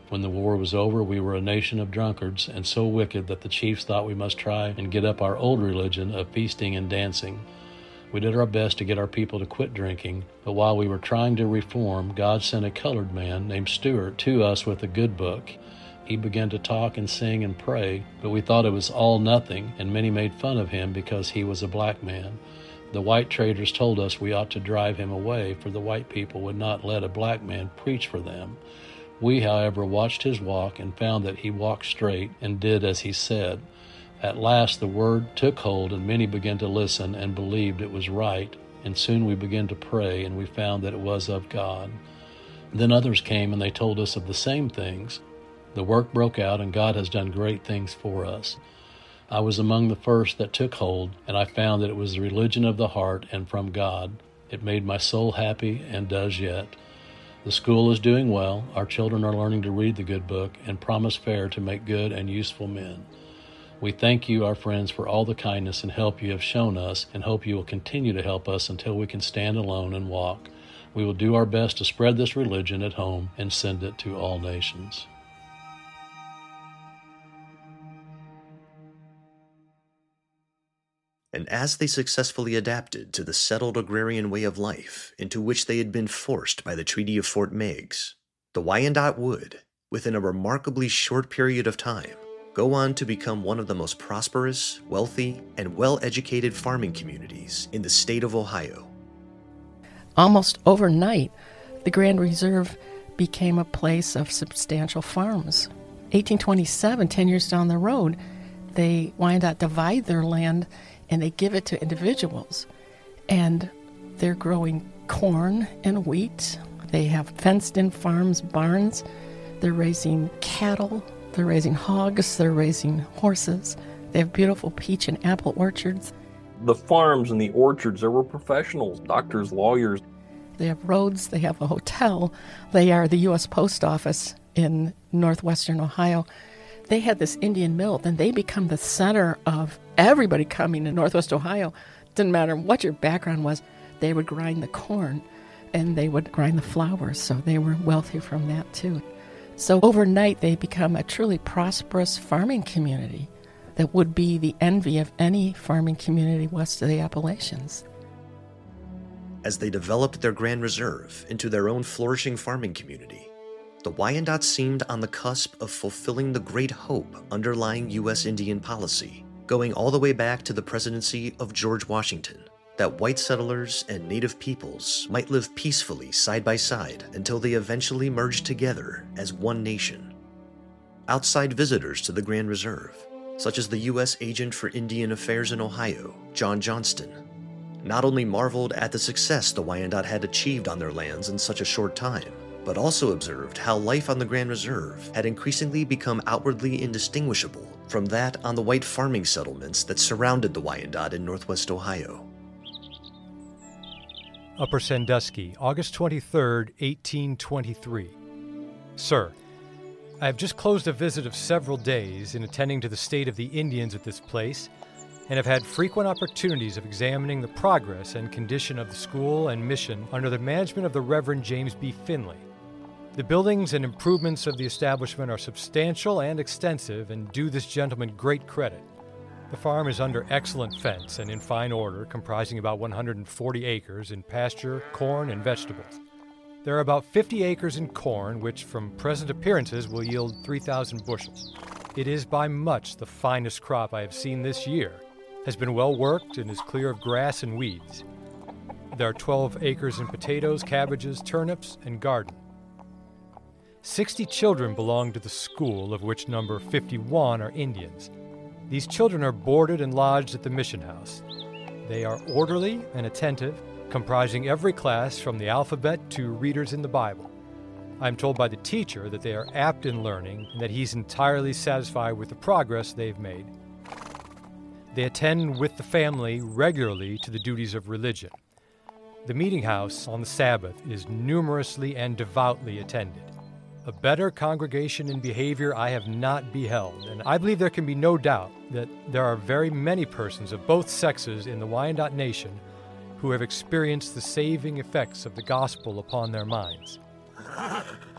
When the war was over, we were a nation of drunkards and so wicked that the chiefs thought we must try and get up our old religion of feasting and dancing. We did our best to get our people to quit drinking, but while we were trying to reform, God sent a colored man named Stuart to us with a good book. He began to talk and sing and pray, but we thought it was all nothing, and many made fun of him because he was a black man. The white traders told us we ought to drive him away, for the white people would not let a black man preach for them. We, however, watched his walk and found that he walked straight and did as he said. At last the word took hold, and many began to listen and believed it was right, and soon we began to pray, and we found that it was of God. Then others came, and they told us of the same things. The work broke out, and God has done great things for us. I was among the first that took hold, and I found that it was the religion of the heart and from God. It made my soul happy and does yet. The school is doing well. Our children are learning to read the good book and promise fair to make good and useful men. We thank you, our friends, for all the kindness and help you have shown us, and hope you will continue to help us until we can stand alone and walk. We will do our best to spread this religion at home and send it to all nations. And as they successfully adapted to the settled agrarian way of life into which they had been forced by the Treaty of Fort Meigs, the Wyandot would, within a remarkably short period of time, go on to become one of the most prosperous, wealthy, and well-educated farming communities in the state of Ohio. Almost overnight, the Grand Reserve became a place of substantial farms. eighteen twenty-seven, ten years down the road, they Wyandot divide their land and they give it to individuals. And they're growing corn and wheat. They have fenced-in farms, barns. They're raising cattle. They're raising hogs. They're raising horses. They have beautiful peach and apple orchards. The farms and the orchards, there were professionals, doctors, lawyers. They have roads. They have a hotel. They are the U S Post Office in northwestern Ohio. They had this Indian mill, then they become the center of everybody coming to Northwest Ohio. Didn't matter what your background was, they would grind the corn and they would grind the flour, so they were wealthy from that too. So overnight, they become a truly prosperous farming community that would be the envy of any farming community west of the Appalachians. As they developed their Grand Reserve into their own flourishing farming community, the Wyandots seemed on the cusp of fulfilling the great hope underlying U S Indian policy, going all the way back to the presidency of George Washington, that white settlers and native peoples might live peacefully side by side until they eventually merged together as one nation. Outside visitors to the Grand Reserve, such as the U S Agent for Indian Affairs in Ohio, John Johnston, not only marveled at the success the Wyandot had achieved on their lands in such a short time, but also observed how life on the Grand Reserve had increasingly become outwardly indistinguishable from that on the white farming settlements that surrounded the Wyandot in northwest Ohio. Upper Sandusky, August twenty-third, eighteen twenty-three. Sir, I have just closed a visit of several days in attending to the state of the Indians at this place, and have had frequent opportunities of examining the progress and condition of the school and mission under the management of the Reverend James B. Finley. The buildings and improvements of the establishment are substantial and extensive and do this gentleman great credit. The farm is under excellent fence and in fine order, comprising about one hundred forty acres in pasture, corn, and vegetables. There are about fifty acres in corn, which from present appearances will yield three thousand bushels. It is by much the finest crop I have seen this year, has been well worked, and is clear of grass and weeds. There are twelve acres in potatoes, cabbages, turnips, and garden. Sixty children belong to the school, of which number fifty-one are Indians. These children are boarded and lodged at the mission house. They are orderly and attentive, comprising every class from the alphabet to readers in the Bible. I am told by the teacher that they are apt in learning and that he's entirely satisfied with the progress they've made. They attend with the family regularly to the duties of religion. The meeting house on the Sabbath is numerously and devoutly attended. A better congregation in behavior I have not beheld, and I believe there can be no doubt that there are very many persons of both sexes in the Wyandot Nation who have experienced the saving effects of the gospel upon their minds.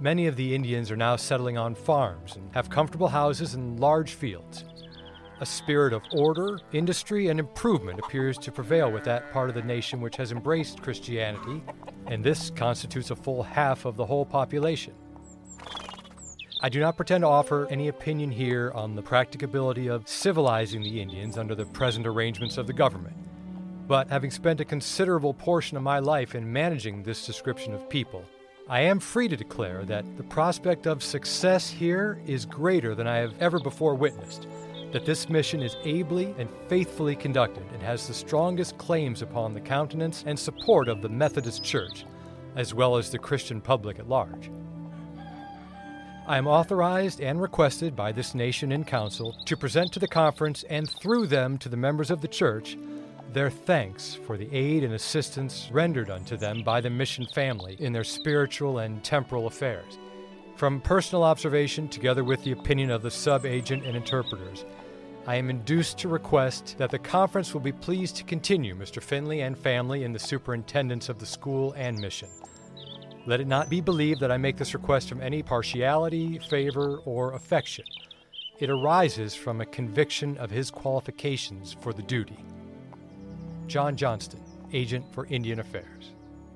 Many of the Indians are now settling on farms and have comfortable houses and large fields. A spirit of order, industry, and improvement appears to prevail with that part of the nation which has embraced Christianity, and this constitutes a full half of the whole population. I do not pretend to offer any opinion here on the practicability of civilizing the Indians under the present arrangements of the government. But having spent a considerable portion of my life in managing this description of people, I am free to declare that the prospect of success here is greater than I have ever before witnessed, that this mission is ably and faithfully conducted and has the strongest claims upon the countenance and support of the Methodist Church, as well as the Christian public at large. I am authorized and requested by this nation in council to present to the conference and through them to the members of the church their thanks for the aid and assistance rendered unto them by the mission family in their spiritual and temporal affairs. From personal observation, together with the opinion of the sub-agent and interpreters, I am induced to request that the conference will be pleased to continue Mister Finley and family in the superintendence of the school and mission. Let it not be believed that I make this request from any partiality, favor, or affection. It arises from a conviction of his qualifications for the duty. John Johnston, Agent for Indian Affairs.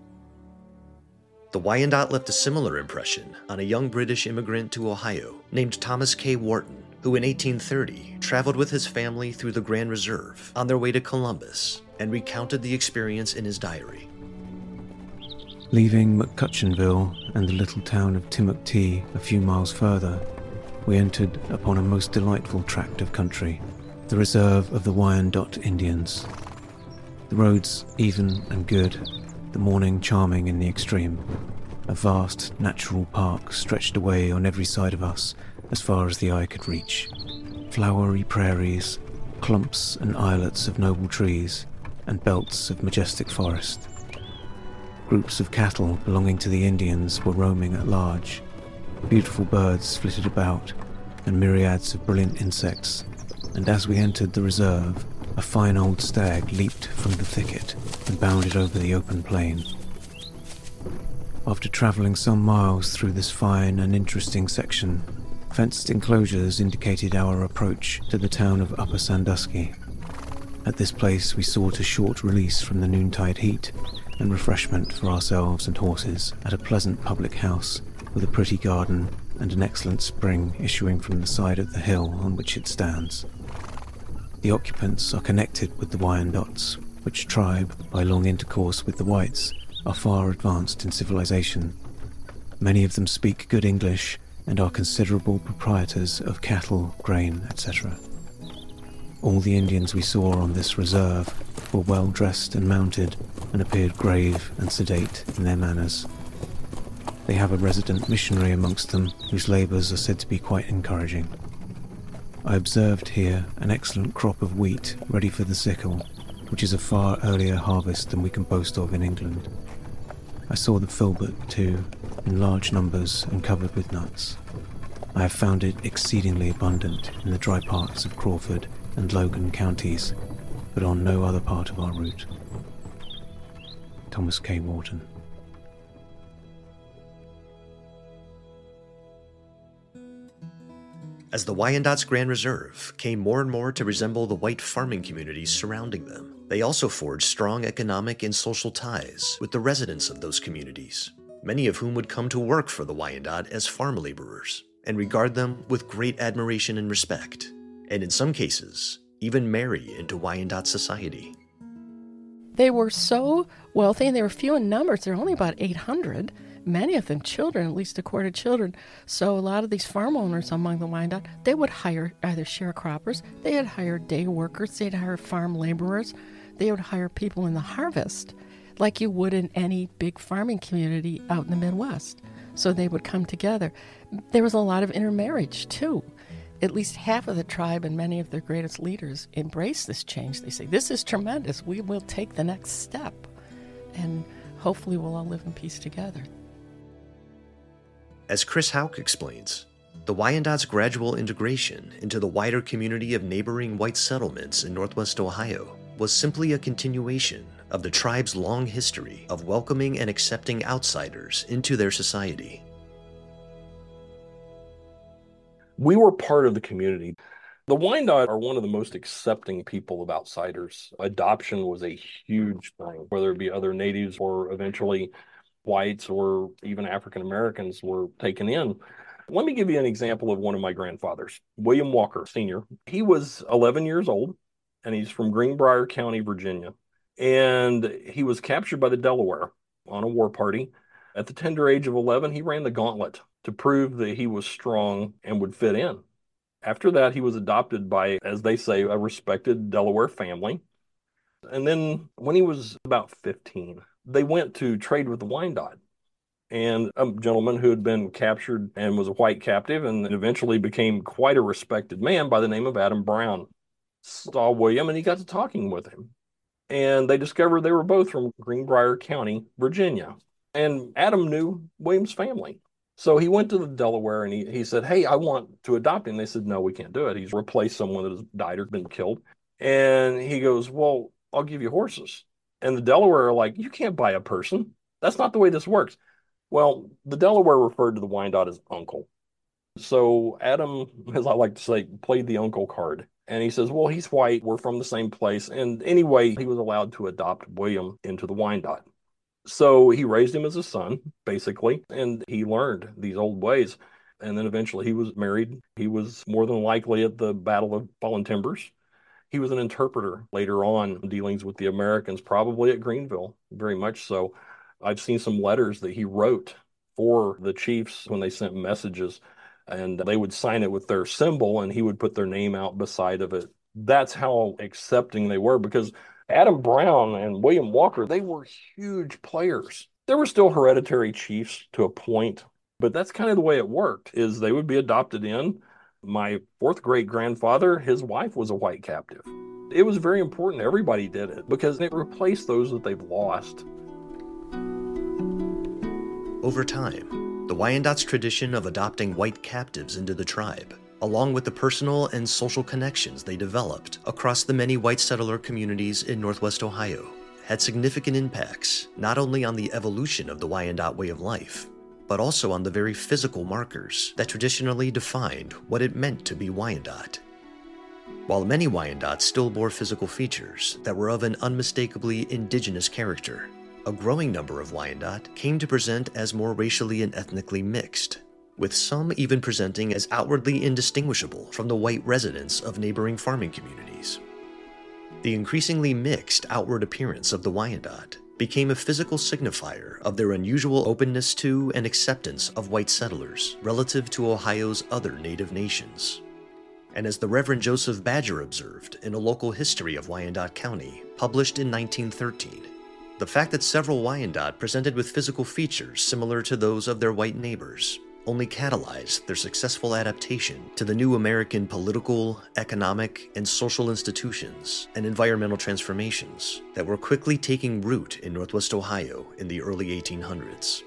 The Wyandot left a similar impression on a young British immigrant to Ohio named Thomas K. Wharton, who in eighteen thirty traveled with his family through the Grand Reserve on their way to Columbus and recounted the experience in his diary. Leaving McCutcheonville and the little town of Timoctee a few miles further, we entered upon a most delightful tract of country, the reserve of the Wyandot Indians. The roads even and good, the morning charming in the extreme. A vast natural park stretched away on every side of us as far as the eye could reach. Flowery prairies, clumps and islets of noble trees, and belts of majestic forest. Groups of cattle belonging to the Indians were roaming at large. Beautiful birds flitted about, and myriads of brilliant insects, and as we entered the reserve, a fine old stag leaped from the thicket and bounded over the open plain. After travelling some miles through this fine and interesting section, fenced enclosures indicated our approach to the town of Upper Sandusky. At this place we sought a short release from the noontide heat and refreshment for ourselves and horses at a pleasant public house with a pretty garden and an excellent spring issuing from the side of the hill on which it stands. The occupants are connected with the Wyandots, which tribe, by long intercourse with the whites, are far advanced in civilization. Many of them speak good English and are considerable proprietors of cattle, grain, et cetera. All the Indians we saw on this reserve were well dressed and mounted, and appeared grave and sedate in their manners. They have a resident missionary amongst them, whose labours are said to be quite encouraging. I observed here an excellent crop of wheat ready for the sickle, which is a far earlier harvest than we can boast of in England. I saw the filbert, too, in large numbers and covered with nuts. I have found it exceedingly abundant in the dry parts of Crawford and Logan counties, but on no other part of our route. Thomas K. Wharton. As the Wyandots Grand Reserve came more and more to resemble the white farming communities surrounding them, they also forged strong economic and social ties with the residents of those communities, many of whom would come to work for the Wyandot as farm laborers and regard them with great admiration and respect, and in some cases, even marry into Wyandot society. They were so wealthy, and they were few in numbers. There were only about eight hundred, many of them children, at least a quarter children. So a lot of these farm owners among the Wyandot, they would hire either sharecroppers, they had hired day workers, they'd hire farm laborers, they would hire people in the harvest, like you would in any big farming community out in the Midwest. So they would come together. There was a lot of intermarriage, too. At least half of the tribe and many of their greatest leaders embrace this change. They say, this is tremendous. We will take the next step. And hopefully we'll all live in peace together. As Chris Houck explains, the Wyandot's gradual integration into the wider community of neighboring white settlements in northwest Ohio was simply a continuation of the tribe's long history of welcoming and accepting outsiders into their society. We were part of the community. The Wyandot are one of the most accepting people of outsiders. Adoption was a huge thing, whether it be other natives or eventually whites or even African Americans were taken in. Let me give you an example of one of my grandfathers, William Walker Senior He was eleven years old, and he's from Greenbrier County, Virginia. And he was captured by the Delaware on a war party. At the tender age of eleven, he ran the gauntlet to prove that he was strong and would fit in. After that, he was adopted by, as they say, a respected Delaware family. And then when he was about fifteen, they went to trade with the Wyandot. And a gentleman who had been captured and was a white captive and eventually became quite a respected man by the name of Adam Brown saw William, and he got to talking with him. And they discovered they were both from Greenbrier County, Virginia. And Adam knew William's family. So he went to the Delaware and he, he said, hey, I want to adopt him. They said, no, we can't do it. He's replaced someone that has died or been killed. And he goes, well, I'll give you horses. And the Delaware are like, you can't buy a person. That's not the way this works. Well, the Delaware referred to the Wyandot as uncle. So Adam, as I like to say, played the uncle card. And he says, well, he's white. We're from the same place. And anyway, he was allowed to adopt William into the Wyandot. So he raised him as a son, basically, and he learned these old ways. And then eventually he was married. He was more than likely at the Battle of Fallen Timbers. He was an interpreter later on, dealings with the Americans, probably at Greenville, very much so. I've seen some letters that he wrote for the chiefs when they sent messages, and they would sign it with their symbol, and he would put their name out beside of it. That's how accepting they were, because Adam Brown and William Walker, they were huge players. There were still hereditary chiefs to a point, but that's kind of the way it worked, is they would be adopted in. My fourth great grandfather, his wife was a white captive. It was very important. Everybody did it because it replaced those that they've lost. Over time, the Wyandot's tradition of adopting white captives into the tribe, along with the personal and social connections they developed across the many white settler communities in Northwest Ohio, had significant impacts not only on the evolution of the Wyandot way of life, but also on the very physical markers that traditionally defined what it meant to be Wyandot. While many Wyandots still bore physical features that were of an unmistakably indigenous character, a growing number of Wyandot came to present as more racially and ethnically mixed, with some even presenting as outwardly indistinguishable from the white residents of neighboring farming communities. The increasingly mixed outward appearance of the Wyandot became a physical signifier of their unusual openness to and acceptance of white settlers relative to Ohio's other native nations. And as the Reverend Joseph Badger observed in a local history of Wyandot County, published in nineteen thirteen, the fact that several Wyandot presented with physical features similar to those of their white neighbors only catalyzed their successful adaptation to the new American political, economic, and social institutions and environmental transformations that were quickly taking root in Northwest Ohio in the early eighteen hundreds.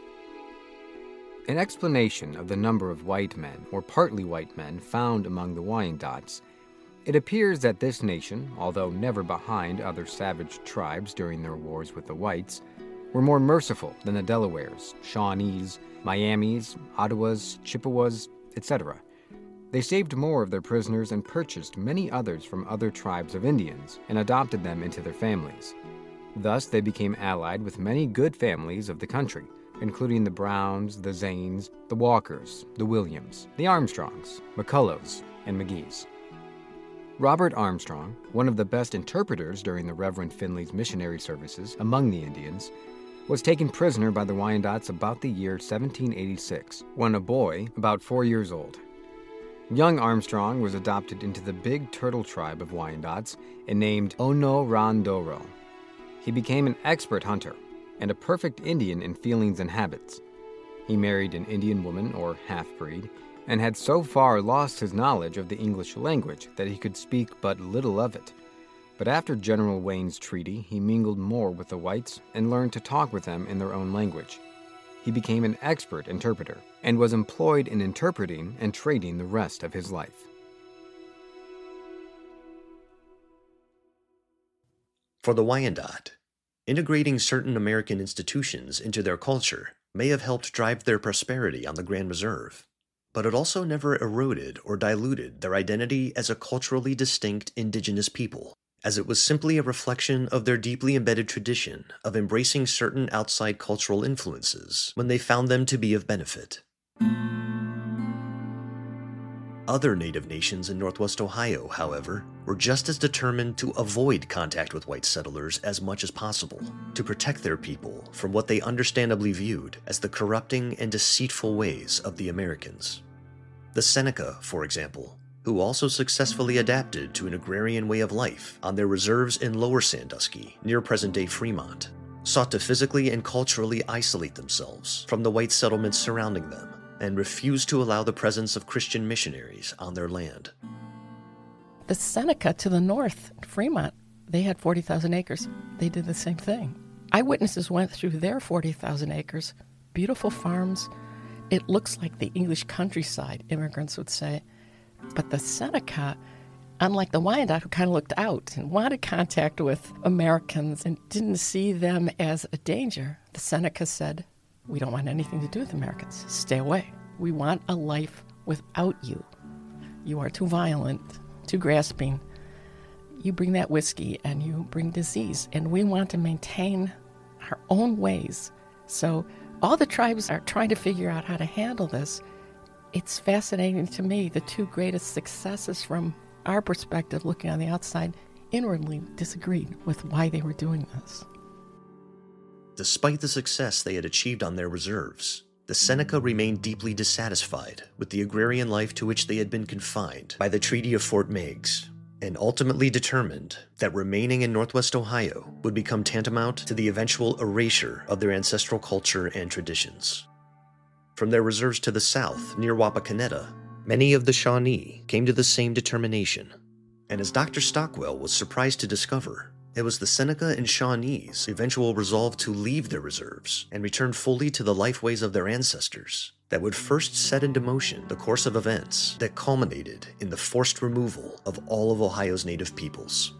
An explanation of the number of white men, or partly white men, found among the Wyandots. It appears that this nation, although never behind other savage tribes during their wars with the whites, were more merciful than the Delawares, Shawnees, Miamis, Ottawas, Chippewas, et cetera. They saved more of their prisoners and purchased many others from other tribes of Indians and adopted them into their families. Thus, they became allied with many good families of the country, including the Browns, the Zanes, the Walkers, the Williams, the Armstrongs, McCullochs, and McGees. Robert Armstrong, one of the best interpreters during the Reverend Finley's missionary services among the Indians, was taken prisoner by the Wyandots about the year seventeen eighty-six, when a boy about four years old. Young Armstrong was adopted into the Big Turtle tribe of Wyandots and named Onorandoro. He became an expert hunter and a perfect Indian in feelings and habits. He married an Indian woman, or half-breed, and had so far lost his knowledge of the English language that he could speak but little of it. But after General Wayne's treaty, he mingled more with the whites and learned to talk with them in their own language. He became an expert interpreter and was employed in interpreting and trading the rest of his life. For the Wyandot, integrating certain American institutions into their culture may have helped drive their prosperity on the Grand Reserve. but it also never eroded or diluted their identity as a culturally distinct indigenous people, as it was simply a reflection of their deeply embedded tradition of embracing certain outside cultural influences when they found them to be of benefit. Other Native nations in Northwest Ohio, however, were just as determined to avoid contact with white settlers as much as possible, to protect their people from what they understandably viewed as the corrupting and deceitful ways of the Americans. The Seneca, for example, who also successfully adapted to an agrarian way of life on their reserves in Lower Sandusky, near present-day Fremont, sought to physically and culturally isolate themselves from the white settlements surrounding them, and refused to allow the presence of Christian missionaries on their land. The Seneca to the north, Fremont, they had forty thousand acres. They did the same thing. Eyewitnesses went through their forty thousand acres, beautiful farms. It looks like the English countryside, immigrants would say. But the Seneca, unlike the Wyandot, who kind of looked out and wanted contact with Americans and didn't see them as a danger, the Seneca said, "We don't want anything to do with Americans. Stay away. We want a life without you. You are too violent, too grasping. You bring that whiskey and you bring disease, and we want to maintain our own ways." So all the tribes are trying to figure out how to handle this. It's fascinating to me. The two greatest successes from our perspective, looking on the outside, inwardly disagreed with why they were doing this. Despite the success they had achieved on their reserves, the Seneca remained deeply dissatisfied with the agrarian life to which they had been confined by the Treaty of Fort Meigs, and ultimately determined that remaining in Northwest Ohio would become tantamount to the eventual erasure of their ancestral culture and traditions. From their reserves to the south, near Wapakoneta, many of the Shawnee came to the same determination, and as Doctor Stockwell was surprised to discover, it was the Seneca and Shawnees' eventual resolve to leave their reserves and return fully to the lifeways of their ancestors that would first set into motion the course of events that culminated in the forced removal of all of Ohio's native peoples.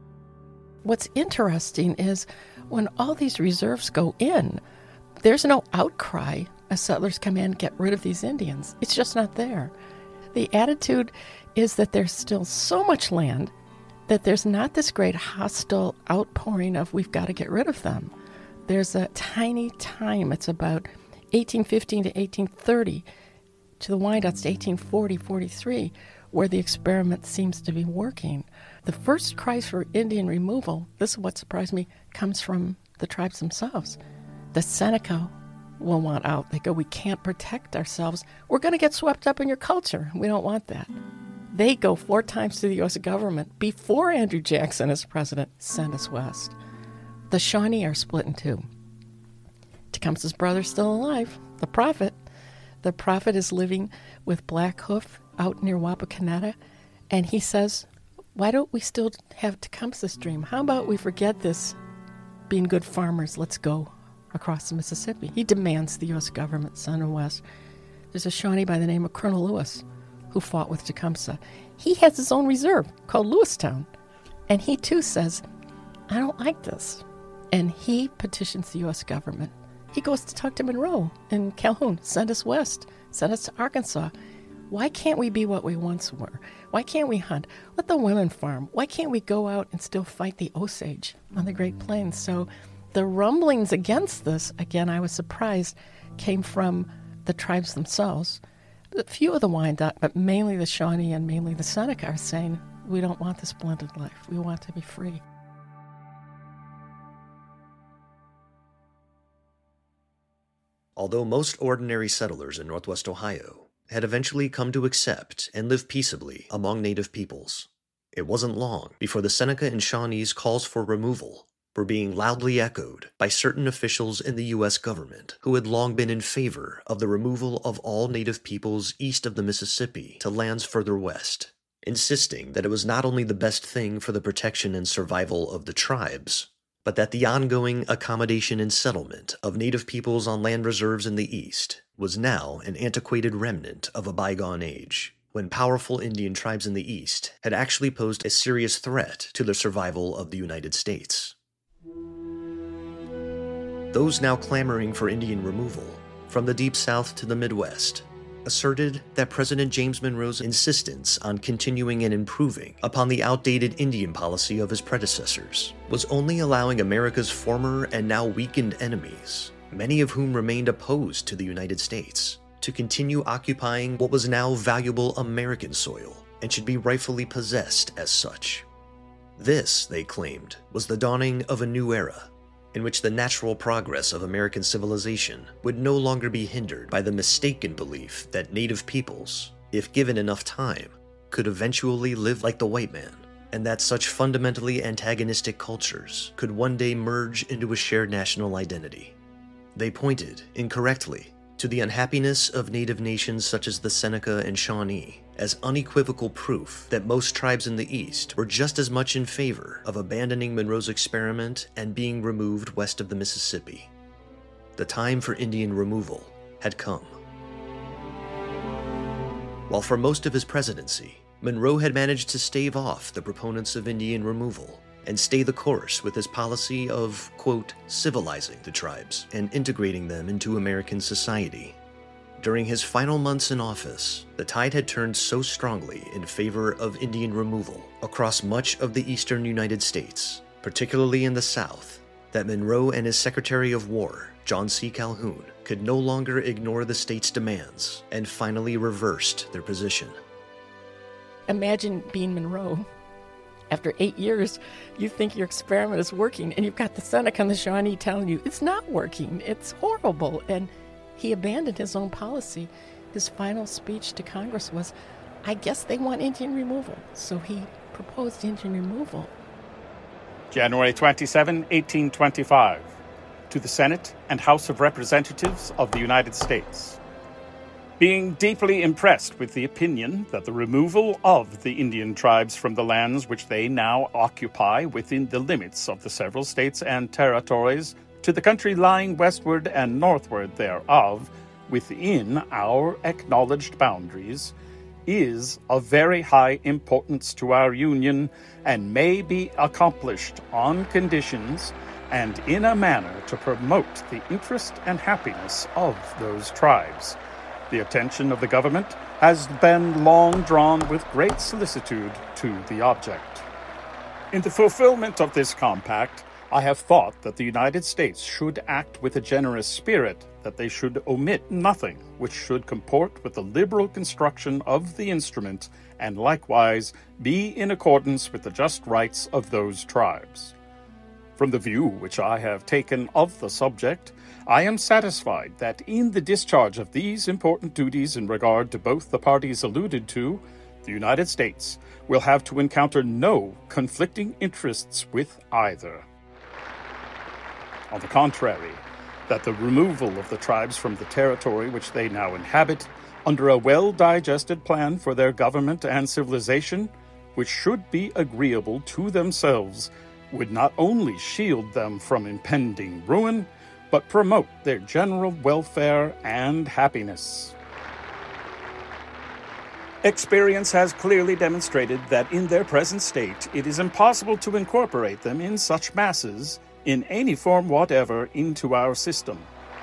What's interesting is when all these reserves go in, there's no outcry as settlers come in and get rid of these Indians. It's just not there. The attitude is that there's still so much land that there's not this great hostile outpouring of we've got to get rid of them. There's a tiny time. It's about eighteen fifteen to eighteen thirty, to the Wyandots to eighteen forty, forty-three, where the experiment seems to be working. The first cries for Indian removal, this is what surprised me, comes from the tribes themselves. The Seneca will want out. They go, we can't protect ourselves. We're going to get swept up in your culture. We don't want that. They go four times to the U S government before Andrew Jackson as president, send us west. The Shawnee are split in two. Tecumseh's brother's still alive, the prophet. The prophet is living with Black Hoof out near Wapakoneta, and he says, why don't we still have Tecumseh's dream? How about we forget this being good farmers? Let's go across the Mississippi. He demands the U S government send him west. There's a Shawnee by the name of Colonel Lewis who fought with Tecumseh. He has his own reserve called Lewistown, and he too says, I don't like this. And he petitions the U S government. He goes to talk to Monroe in Calhoun, send us west, send us to Arkansas. Why can't we be what we once were? Why can't we hunt? Let the women farm. Why can't we go out and still fight the Osage on the Great Plains? So the rumblings against this, again, I was surprised, came from the tribes themselves. A few of the Wyandot, but mainly the Shawnee and mainly the Seneca are saying, we don't want this blended life. We want to be free. Although most ordinary settlers in Northwest Ohio had eventually come to accept and live peaceably among native peoples, it wasn't long before the Seneca and Shawnees' calls for removal were being loudly echoed by certain officials in the U S government who had long been in favor of the removal of all native peoples east of the Mississippi to lands further west, insisting that it was not only the best thing for the protection and survival of the tribes, but that the ongoing accommodation and settlement of native peoples on land reserves in the east was now an antiquated remnant of a bygone age, when powerful Indian tribes in the east had actually posed a serious threat to the survival of the United States. Those now clamoring for Indian removal, from the Deep South to the Midwest, asserted that President James Monroe's insistence on continuing and improving upon the outdated Indian policy of his predecessors was only allowing America's former and now weakened enemies, many of whom remained opposed to the United States, to continue occupying what was now valuable American soil and should be rightfully possessed as such. This, they claimed, was the dawning of a new era, in which the natural progress of American civilization would no longer be hindered by the mistaken belief that native peoples, if given enough time, could eventually live like the white man, and that such fundamentally antagonistic cultures could one day merge into a shared national identity. They pointed, incorrectly, to the unhappiness of native nations such as the Seneca and Shawnee as unequivocal proof that most tribes in the East were just as much in favor of abandoning Monroe's experiment and being removed west of the Mississippi. The time for Indian removal had come. While for most of his presidency, Monroe had managed to stave off the proponents of Indian removal and stay the course with his policy of, quote, civilizing the tribes and integrating them into American society. During his final months in office, the tide had turned so strongly in favor of Indian removal across much of the eastern United States, particularly in the South, that Monroe and his Secretary of War, John C. Calhoun, could no longer ignore the state's demands and finally reversed their position. Imagine being Monroe. After eight years, you think your experiment is working, and you've got the Seneca and the Shawnee telling you it's not working, it's horrible, and he abandoned his own policy. His final speech to Congress was, I guess they want Indian removal, so he proposed Indian removal. January twenty-seventh, eighteen twenty-five. To the Senate and House of Representatives of the United States. Being deeply impressed with the opinion that the removal of the Indian tribes from the lands which they now occupy within the limits of the several states and territories to the country lying westward and northward thereof, within our acknowledged boundaries, is of very high importance to our Union, and may be accomplished on conditions and in a manner to promote the interest and happiness of those tribes. The attention of the government has been long drawn with great solicitude to the object. In the fulfillment of this compact, I have thought that the United States should act with a generous spirit, that they should omit nothing which should comport with the liberal construction of the instrument, and likewise be in accordance with the just rights of those tribes. From the view which I have taken of the subject, I am satisfied that in the discharge of these important duties in regard to both the parties alluded to, the United States will have to encounter no conflicting interests with either. On the contrary, that the removal of the tribes from the territory which they now inhabit, under a well-digested plan for their government and civilization, which should be agreeable to themselves, would not only shield them from impending ruin, but promote their general welfare and happiness. Experience has clearly demonstrated that in their present state it is impossible to incorporate them in such masses, in any form whatever, into our system.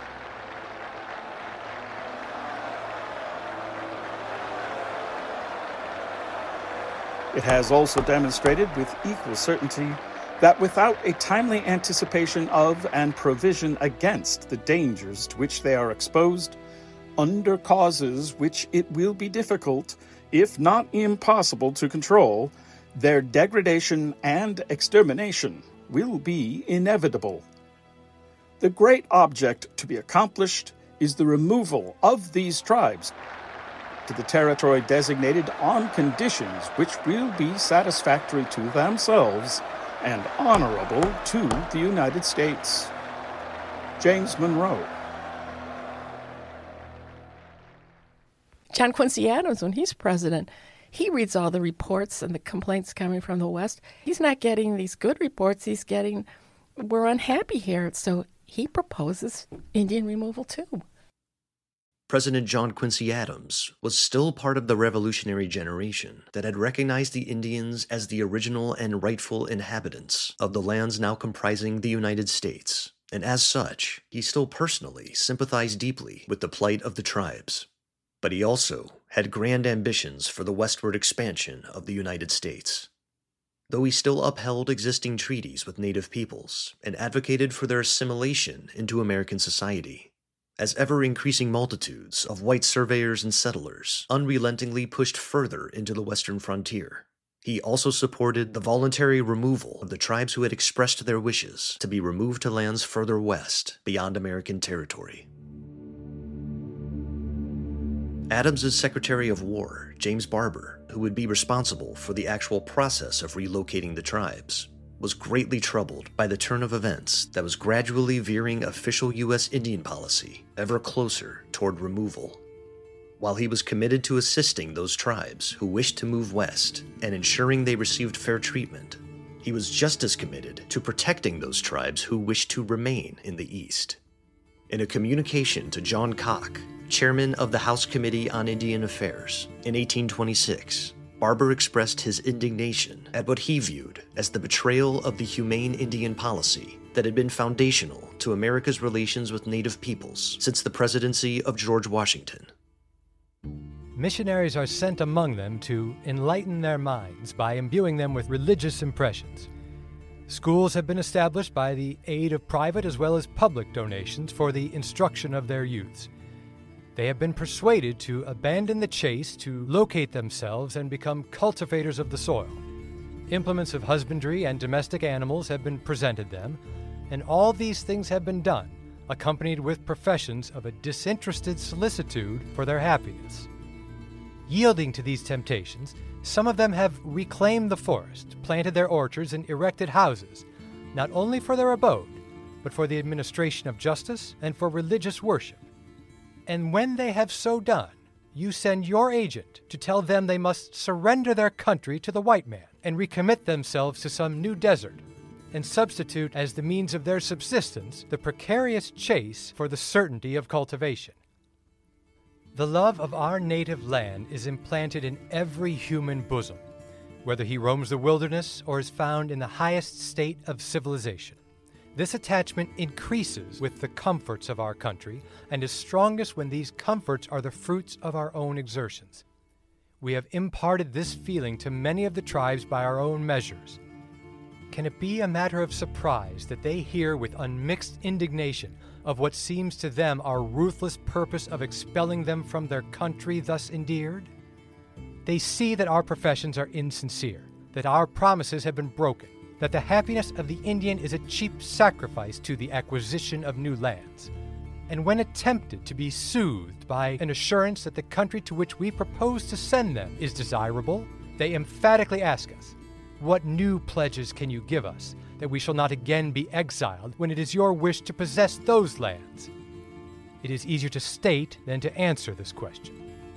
It has also demonstrated with equal certainty that without a timely anticipation of and provision against the dangers to which they are exposed, under causes which it will be difficult, if not impossible, to control, their degradation and extermination will be inevitable. The great object to be accomplished is the removal of these tribes to the territory designated on conditions which will be satisfactory to themselves and honorable to the United States. James Monroe. John Quincy Adams, when he's president, he reads all the reports and the complaints coming from the West. He's not getting these good reports. He's getting, we're unhappy here. So he proposes Indian removal too. President John Quincy Adams was still part of the revolutionary generation that had recognized the Indians as the original and rightful inhabitants of the lands now comprising the United States, and as such, he still personally sympathized deeply with the plight of the tribes. But he also had grand ambitions for the westward expansion of the United States. Though he still upheld existing treaties with Native peoples and advocated for their assimilation into American society, as ever-increasing multitudes of white surveyors and settlers unrelentingly pushed further into the western frontier, he also supported the voluntary removal of the tribes who had expressed their wishes to be removed to lands further west beyond American territory. Adams's Secretary of War, James Barber, who would be responsible for the actual process of relocating the tribes, was greatly troubled by the turn of events that was gradually veering official U S Indian policy ever closer toward removal. While he was committed to assisting those tribes who wished to move west and ensuring they received fair treatment, he was just as committed to protecting those tribes who wished to remain in the east. In a communication to John Cock, chairman of the House Committee on Indian Affairs, in eighteen twenty-six, Barber expressed his indignation at what he viewed as the betrayal of the humane Indian policy that had been foundational to America's relations with Native peoples since the presidency of George Washington. Missionaries are sent among them to enlighten their minds by imbuing them with religious impressions. Schools have been established by the aid of private as well as public donations for the instruction of their youths. They have been persuaded to abandon the chase to locate themselves and become cultivators of the soil. Implements of husbandry and domestic animals have been presented them, and all these things have been done, accompanied with professions of a disinterested solicitude for their happiness. Yielding to these temptations, some of them have reclaimed the forest, planted their orchards, and erected houses, not only for their abode, but for the administration of justice and for religious worship. And when they have so done, you send your agent to tell them they must surrender their country to the white man and recommit themselves to some new desert, and substitute as the means of their subsistence the precarious chase for the certainty of cultivation. The love of our native land is implanted in every human bosom, whether he roams the wilderness or is found in the highest state of civilization. This attachment increases with the comforts of our country and is strongest when these comforts are the fruits of our own exertions. We have imparted this feeling to many of the tribes by our own measures. Can it be a matter of surprise that they hear with unmixed indignation of what seems to them our ruthless purpose of expelling them from their country thus endeared? They see that our professions are insincere, that our promises have been broken, that the happiness of the Indian is a cheap sacrifice to the acquisition of new lands. And when attempted to be soothed by an assurance that the country to which we propose to send them is desirable, they emphatically ask us, "What new pledges can you give us that we shall not again be exiled when it is your wish to possess those lands?" It is easier to state than to answer this question.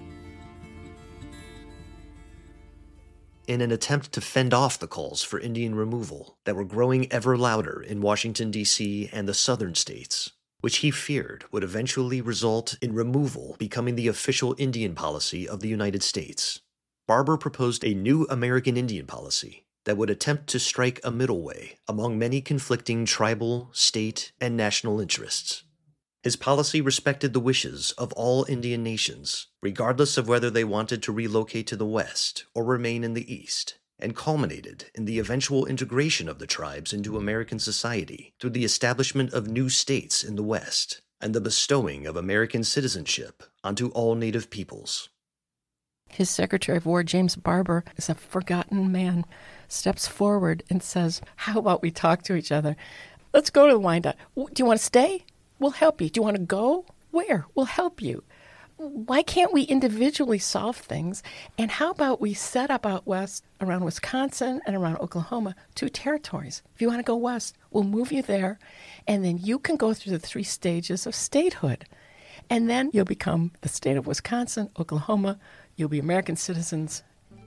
In an attempt to fend off the calls for Indian removal that were growing ever louder in Washington, D C and the southern states, which he feared would eventually result in removal becoming the official Indian policy of the United States, Barber proposed a new American Indian policy that would attempt to strike a middle way among many conflicting tribal, state, and national interests. His policy respected the wishes of all Indian nations, regardless of whether they wanted to relocate to the west or remain in the east, and culminated in the eventual integration of the tribes into American society through the establishment of new states in the west and the bestowing of American citizenship onto all native peoples. His Secretary of War, James Barber, is a forgotten man, steps forward and says, "How about we talk to each other? Let's go to the Wyandotte. Do you want to stay? We'll help you. Do you want to go? Where? We'll help you. Why can't we individually solve things? And how about we set up out west around Wisconsin and around Oklahoma two territories? If you want to go west, we'll move you there, and then you can go through the three stages of statehood. And then you'll become the state of Wisconsin, Oklahoma. You'll be American citizens."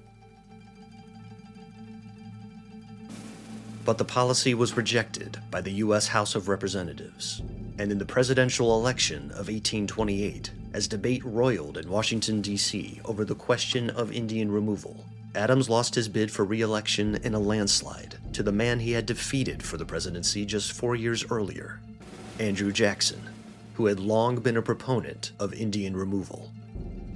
But the policy was rejected by the U S House of Representatives, and in the presidential election of eighteen twenty-eight, as debate roiled in Washington, D C over the question of Indian removal, Adams lost his bid for re-election in a landslide to the man he had defeated for the presidency just four years earlier, Andrew Jackson, who had long been a proponent of Indian removal.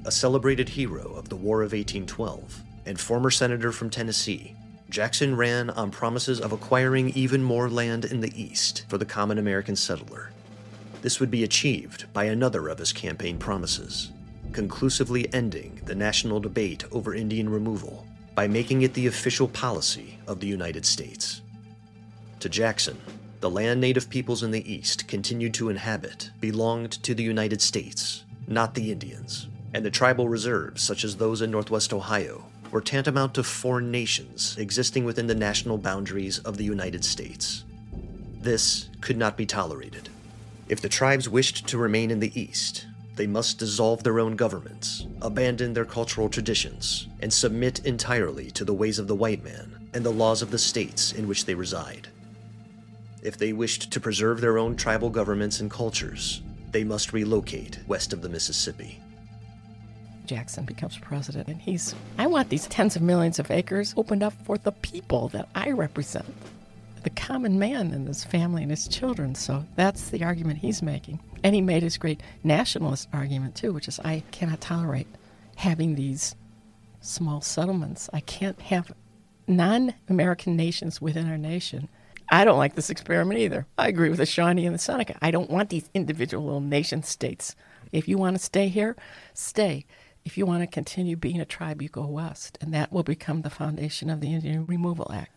a celebrated hero of the War of eighteen twelve and former senator from Tennessee, Jackson ran on promises of acquiring even more land in the East for the common American settler. This would be achieved by another of his campaign promises, conclusively ending the national debate over Indian removal by making it the official policy of the United States. To Jackson, the land Native peoples in the East continued to inhabit belonged to the United States, not the Indians, and the tribal reserves, such as those in Northwest Ohio, were tantamount to foreign nations existing within the national boundaries of the United States. This could not be tolerated. If the tribes wished to remain in the East, they must dissolve their own governments, abandon their cultural traditions, and submit entirely to the ways of the white man and the laws of the states in which they reside. If they wished to preserve their own tribal governments and cultures, they must relocate west of the Mississippi. Jackson becomes president, and he's, I want these tens of millions of acres opened up for the people that I represent, the common man and his family and his children. So that's the argument he's making. And he made his great nationalist argument, too, which is I cannot tolerate having these small settlements. I can't have non-American nations within our nation. I don't like this experiment either. I agree with the Shawnee and the Seneca. I don't want these individual little nation states. If you want to stay here, stay. If you want to continue being a tribe, you go west, and that will become the foundation of the Indian Removal Act.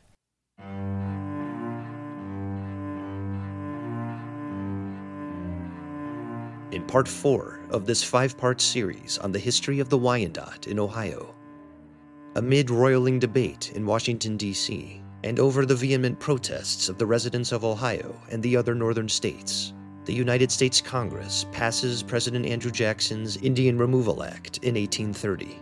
In part four of this five-part series on the history of the Wyandot in Ohio, amid roiling debate in Washington, D C, and over the vehement protests of the residents of Ohio and the other northern states, the United States Congress passes President Andrew Jackson's Indian Removal Act in eighteen thirty.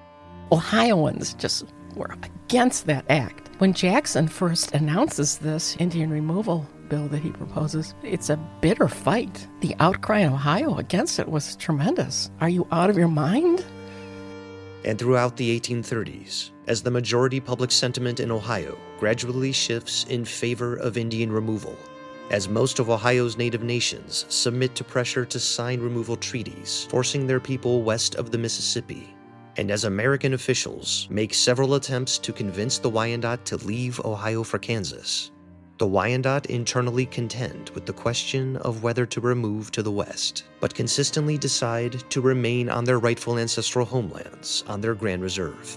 Ohioans just were against that act. When Jackson first announces this Indian removal bill that he proposes, it's a bitter fight. The outcry in Ohio against it was tremendous. Are you out of your mind? And throughout the eighteen thirties, as the majority public sentiment in Ohio gradually shifts in favor of Indian removal, as most of Ohio's native nations submit to pressure to sign removal treaties forcing their people west of the Mississippi, and as American officials make several attempts to convince the Wyandot to leave Ohio for Kansas, the Wyandot internally contend with the question of whether to remove to the west, but consistently decide to remain on their rightful ancestral homelands on their Grand Reserve.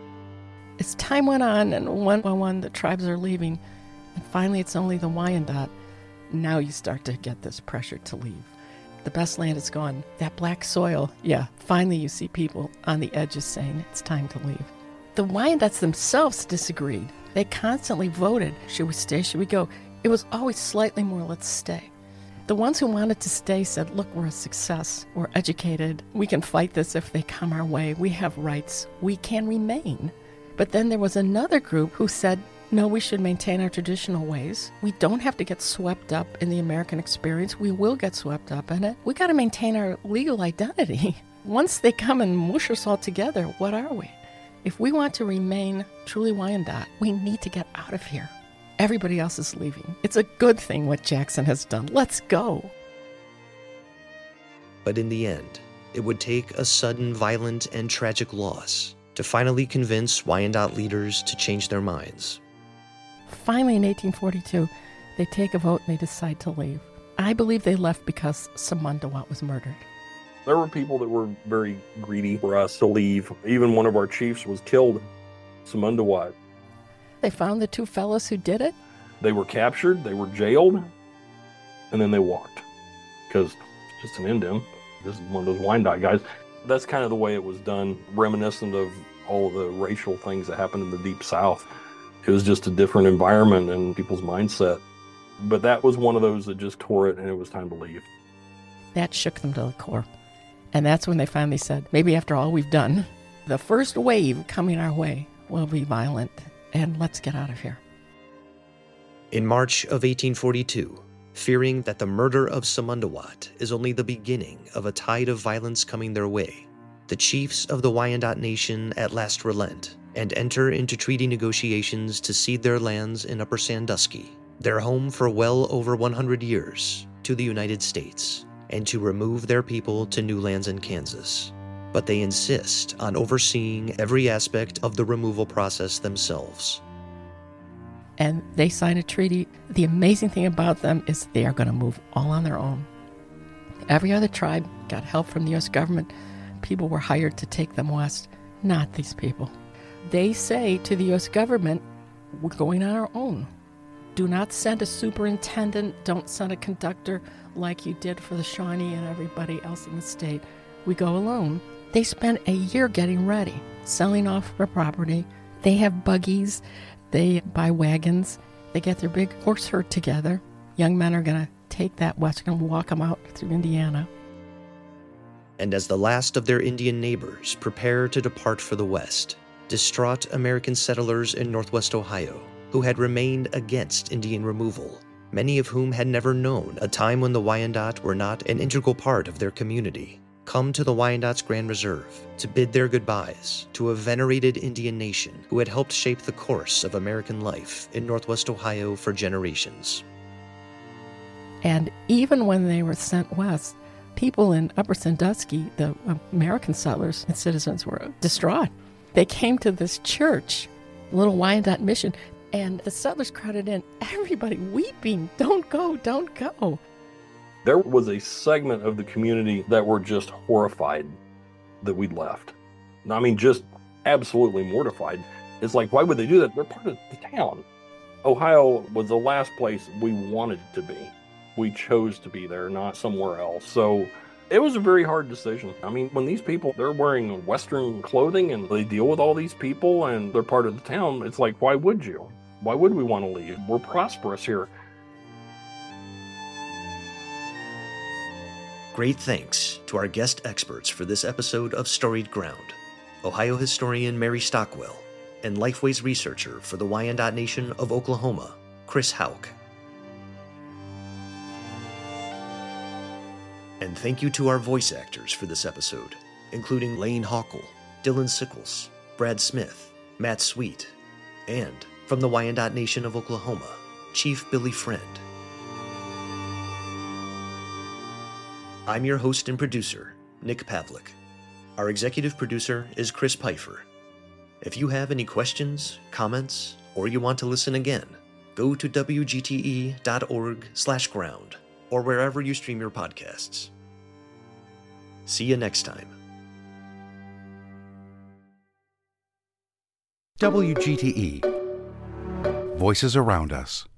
As time went on, and one by one the tribes are leaving, and finally it's only the Wyandot. Now you start to get this pressure to leave. The best land is gone. That black soil, yeah, finally you see people on the edges saying it's time to leave. The Wyandots themselves disagreed. They constantly voted, should we stay, should we go? It was always slightly more, let's stay. The ones who wanted to stay said, look, we're a success, we're educated, we can fight this if they come our way, we have rights, we can remain. But then there was another group who said, no, we should maintain our traditional ways. We don't have to get swept up in the American experience. We will get swept up in it. We got to maintain our legal identity. Once they come and mush us all together, what are we? If we want to remain truly Wyandot, we need to get out of here. Everybody else is leaving. It's a good thing what Jackson has done. Let's go. But in the end, it would take a sudden, violent, and tragic loss to finally convince Wyandot leaders to change their minds. Finally, in eighteen forty-two, they take a vote and they decide to leave. I believe they left because Samundawat was murdered. There were people that were very greedy for us to leave. Even one of our chiefs was killed, Samundawat. They found the two fellows who did it. They were captured, they were jailed, and then they walked. Because it's just an Indian. This is one of those Wyandot guys. That's kind of the way it was done, reminiscent of all the racial things that happened in the Deep South. It was just a different environment and people's mindset. But that was one of those that just tore it and it was time to leave. That shook them to the core. And that's when they finally said, maybe after all we've done, the first wave coming our way will be violent, and let's get out of here. In March of eighteen forty-two, fearing that the murder of Samundawat is only the beginning of a tide of violence coming their way, the chiefs of the Wyandot Nation at last relent and enter into treaty negotiations to cede their lands in Upper Sandusky, their home for well over one hundred years, to the United States, and to remove their people to new lands in Kansas. but they insist on overseeing every aspect of the removal process themselves. And they sign a treaty. The amazing thing about them is they are going to move all on their own. Every other tribe got help from the U S government. People were hired to take them west. Not these people. They say to the U S government, we're going on our own. Do not send a superintendent. Don't send a conductor like you did for the Shawnee and everybody else in the state. We go alone. They spend a year getting ready, selling off their property. They have buggies. They buy wagons. They get their big horse herd together. Young men are going to take that west and walk them out through Indiana. And as the last of their Indian neighbors prepare to depart for the west, distraught American settlers in Northwest Ohio, who had remained against Indian removal, many of whom had never known a time when the Wyandot were not an integral part of their community, come to the Wyandots Grand Reserve to bid their goodbyes to a venerated Indian nation who had helped shape the course of American life in Northwest Ohio for generations. And even when they were sent west, people in Upper Sandusky, the American settlers and citizens, were distraught. They came to this church, little Wyandotte mission, and the settlers crowded in, everybody weeping, don't go, don't go. There was a segment of the community that were just horrified that we'd left. I mean, just absolutely mortified. It's like, why would they do that? They're part of the town. Ohio was the last place we wanted to be. We chose to be there, not somewhere else. So it was a very hard decision. I mean, when these people, they're wearing Western clothing and they deal with all these people and they're part of the town, it's like, why would you? Why would we want to leave? We're prosperous here. Great thanks to our guest experts for this episode of Storied Ground, Ohio historian Mary Stockwell, and Lifeways researcher for the Wyandot Nation of Oklahoma, Chris Houck. And thank you to our voice actors for this episode, including Lane Hawkle, Dylan Sickles, Brad Smith, Matt Sweet, and, from the Wyandot Nation of Oklahoma, Chief Billy Friend. I'm your host and producer, Nick Pavlik. Our executive producer is Chris Pfeiffer. If you have any questions, comments, or you want to listen again, go to W G T E dot org slash ground or wherever you stream your podcasts. See you next time. W G T E. Voices around us.